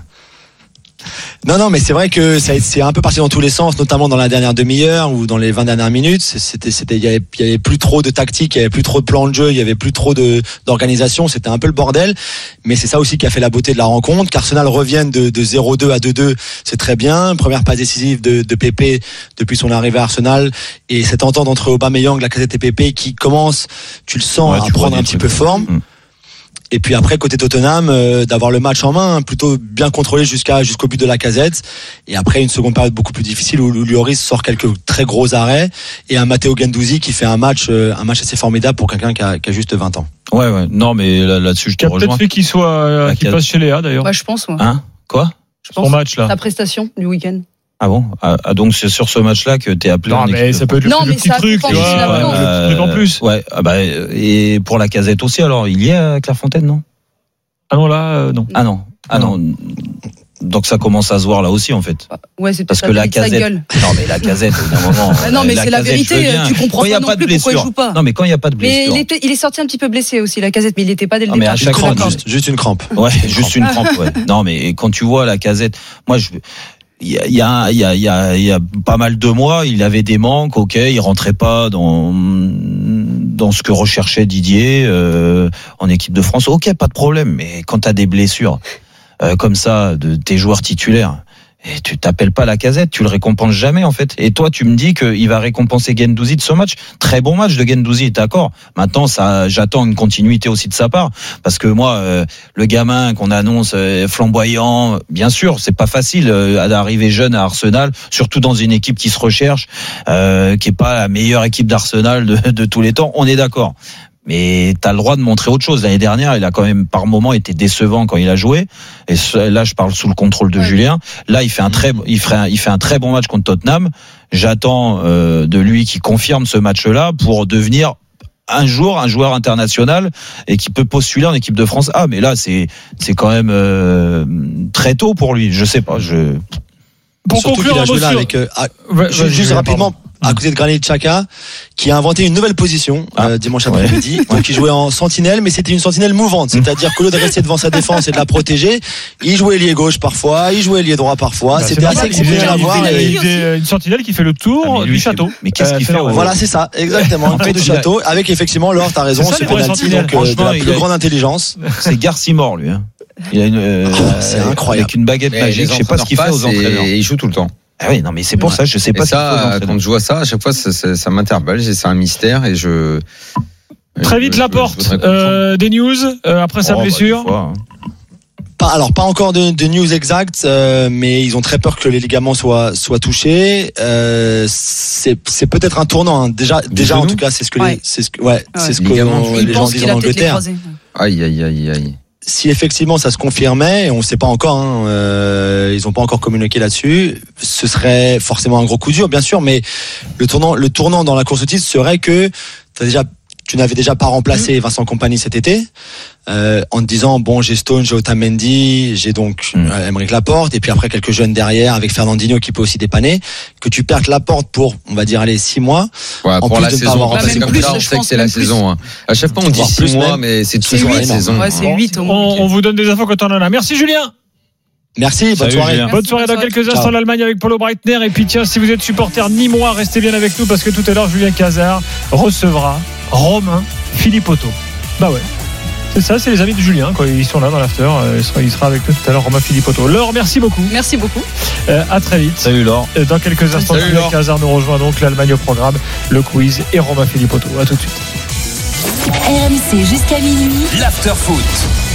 Non, non, mais c'est vrai que ça, c'est un peu parti dans tous les sens, notamment dans la dernière demi-heure ou dans les vingt dernières minutes. C'était, c'était, il y avait, il y avait plus trop de tactique, il y avait plus trop de plan de jeu, il y avait plus trop de, d'organisation. C'était un peu le bordel. Mais c'est ça aussi qui a fait la beauté de la rencontre. Qu'Arsenal revienne de, de zéro deux à deux deux, c'est très bien. Première passe décisive de, de Pepe depuis son arrivée à Arsenal. Et cette entente entre Aubameyang, Lacazette et Pepe qui commence, tu le sens, ouais, à prendre un petit peu forme. Mmh. Et puis après, côté Tottenham, euh, d'avoir le match en main, hein, plutôt bien contrôlé jusqu'à jusqu'au but de Lacazette. Et après, une seconde période beaucoup plus difficile où Lloris sort quelques très gros arrêts et un Matteo Guendouzi qui fait un match euh, un match assez formidable pour quelqu'un qui a, qui a juste vingt ans. Ouais, ouais. Non, mais là, là-dessus, je te rejoins. Qui a peut-être fait qu'il soit, euh, qu'il passe chez Léa d'ailleurs. Ouais, je pense. Ouais. Hein? Quoi? Je pense. Son match là. Sa prestation du week-end. Ah bon? Ah, donc c'est sur ce match-là que t'es appelé. Non, mais ça peut être le, non, le petit truc, tu vois, euh, le petit truc en plus. Ouais. Ah bah, et pour la Casette aussi, alors, il y est à Clairefontaine, non? Ah non, là, euh, non. Ah non. Ah non. non. Donc ça commence à se voir là aussi en fait. Ouais, c'est parce que la Casette. Non mais la Casette au bout d'un moment. Ah non mais c'est la vérité. Tu comprends pas non plus pourquoi il joue pas. Non mais quand il y a pas de blessure. Mais il, était, il est sorti un petit peu blessé aussi la Casette, mais il n'était pas dès le non, départ. Mais à chaque crampe, juste, juste une crampe. Ouais, juste une crampe. Ouais. Non mais quand tu vois la Casette, moi je. Il y a, il y a, il y a, il y a, il y a pas mal de mois, il avait des manques, ok, il rentrait pas dans dans ce que recherchait Didier euh, en équipe de France, ok, pas de problème. Mais quand t'as des blessures euh, comme ça de tes joueurs titulaires, et tu t'appelles pas Lacazette, tu le récompenses jamais en fait. Et toi, tu me dis qu'il va récompenser Guendouzi de ce match. Très bon match de Guendouzi, d'accord. Maintenant, ça, j'attends une continuité aussi de sa part, parce que moi, euh, le gamin qu'on annonce euh, flamboyant, bien sûr, c'est pas facile euh, d'arriver jeune à Arsenal, surtout dans une équipe qui se recherche, euh, qui est pas la meilleure équipe d'Arsenal de, de tous les temps. On est d'accord. mais t'as le droit de montrer autre chose. L'année dernière, il a quand même par moments été décevant quand il a joué. Et là, je parle sous le contrôle de ouais. Julien. Là, il fait un très, il fait un, il fait un très bon match contre Tottenham. J'attends euh, de lui qu'il confirme ce match-là pour devenir un jour un joueur international et qui peut postuler en équipe de France. Ah, mais là, c'est c'est quand même euh, très tôt pour lui. Je sais pas. Je. Pour Surtout conclure, qu'il a joué là sur... avec. Euh, à, ouais, juste, juste rapidement. Pardon. À côté de Granit Xhaka, qui a inventé une nouvelle position ah, euh, dimanche après-midi. Ouais. Donc il jouait en sentinelle, mais c'était une sentinelle mouvante, c'est-à-dire qu'au lieu de rester devant sa défense et de la protéger, il jouait ailier gauche parfois, il jouait ailier droit parfois. Bah, c'était assez exceptionnel à voir. Il y a une sentinelle qui fait le tour ah, lui, du château. Mais qu'est-ce qu'il fait? Voilà, c'est ça, exactement, le tour du château, avec effectivement, Laure, t'as raison, ce penalty, donc euh, de la plus grande intelligence. C'est Garcimore, lui. Il a une, euh, c'est incroyable, avec une baguette magique. Je sais pas ce qu'il fait aux entraîneurs. Il joue tout le temps. Ah oui, non, mais c'est pour ça, je sais pas. Et ça, quand je vois ça, à chaque fois, ça, ça, ça m'interpelle. C'est un mystère et je. Très vite, Laporte. Euh, des news euh, après sa oh, blessure. Bah, Pas, alors pas encore de, de news exactes, euh, mais ils ont très peur que les ligaments soient soient touchés. Euh, c'est c'est peut-être un tournant. Hein. Déjà déjà en tout cas c'est ce que ouais. les c'est ce que ouais, ouais. c'est ce que on, les gens disent en Angleterre. Aïe aïe aïe aïe. Si effectivement ça se confirmait, et on ne sait pas encore, hein, euh, ils n'ont pas encore communiqué là-dessus, ce serait forcément un gros coup dur, bien sûr, mais le tournant, le tournant dans la course au titre serait que t'as déjà, tu n'avais déjà pas remplacé Vincent Kompany cet été, euh, en te disant bon, j'ai Stone, j'ai Otamendi, j'ai donc mmh. euh, Aymeric Laporte, et puis après quelques jeunes derrière avec Fernandinho qui peut aussi dépanner, que tu perdes Laporte pour, on va dire, allez, six mois. Ouais, en pour plus la de saison, pas avoir comme plus, ça, on sait que c'est la saison. Hein. À chaque fois, on dit six mois, même. Mais c'est toujours la saison. Ouais, c'est huit. On, on vous donne des infos quand on en a. Merci Julien. Merci, bonne Salut, soirée. Julien. Bonne soirée dans quelques instants en Allemagne avec Paulo Breitner. Et puis tiens, si vous êtes supporter nîmois, restez bien avec nous parce que tout à l'heure, Julien Cazard recevra Romain Philippotto. Bah ouais. C'est ça, c'est les amis de Julien, quand ils sont là dans l'after. Il sera, il sera avec nous tout à l'heure, Romain Philippotto. Laure, merci beaucoup. Merci beaucoup. Euh, à très vite. Salut Laure. Dans quelques instants, Salut, Julien Cazard nous rejoint donc l'Allemagne au programme, le quiz et Romain Philippotto. À tout de suite. R M C jusqu'à minuit. L'after foot.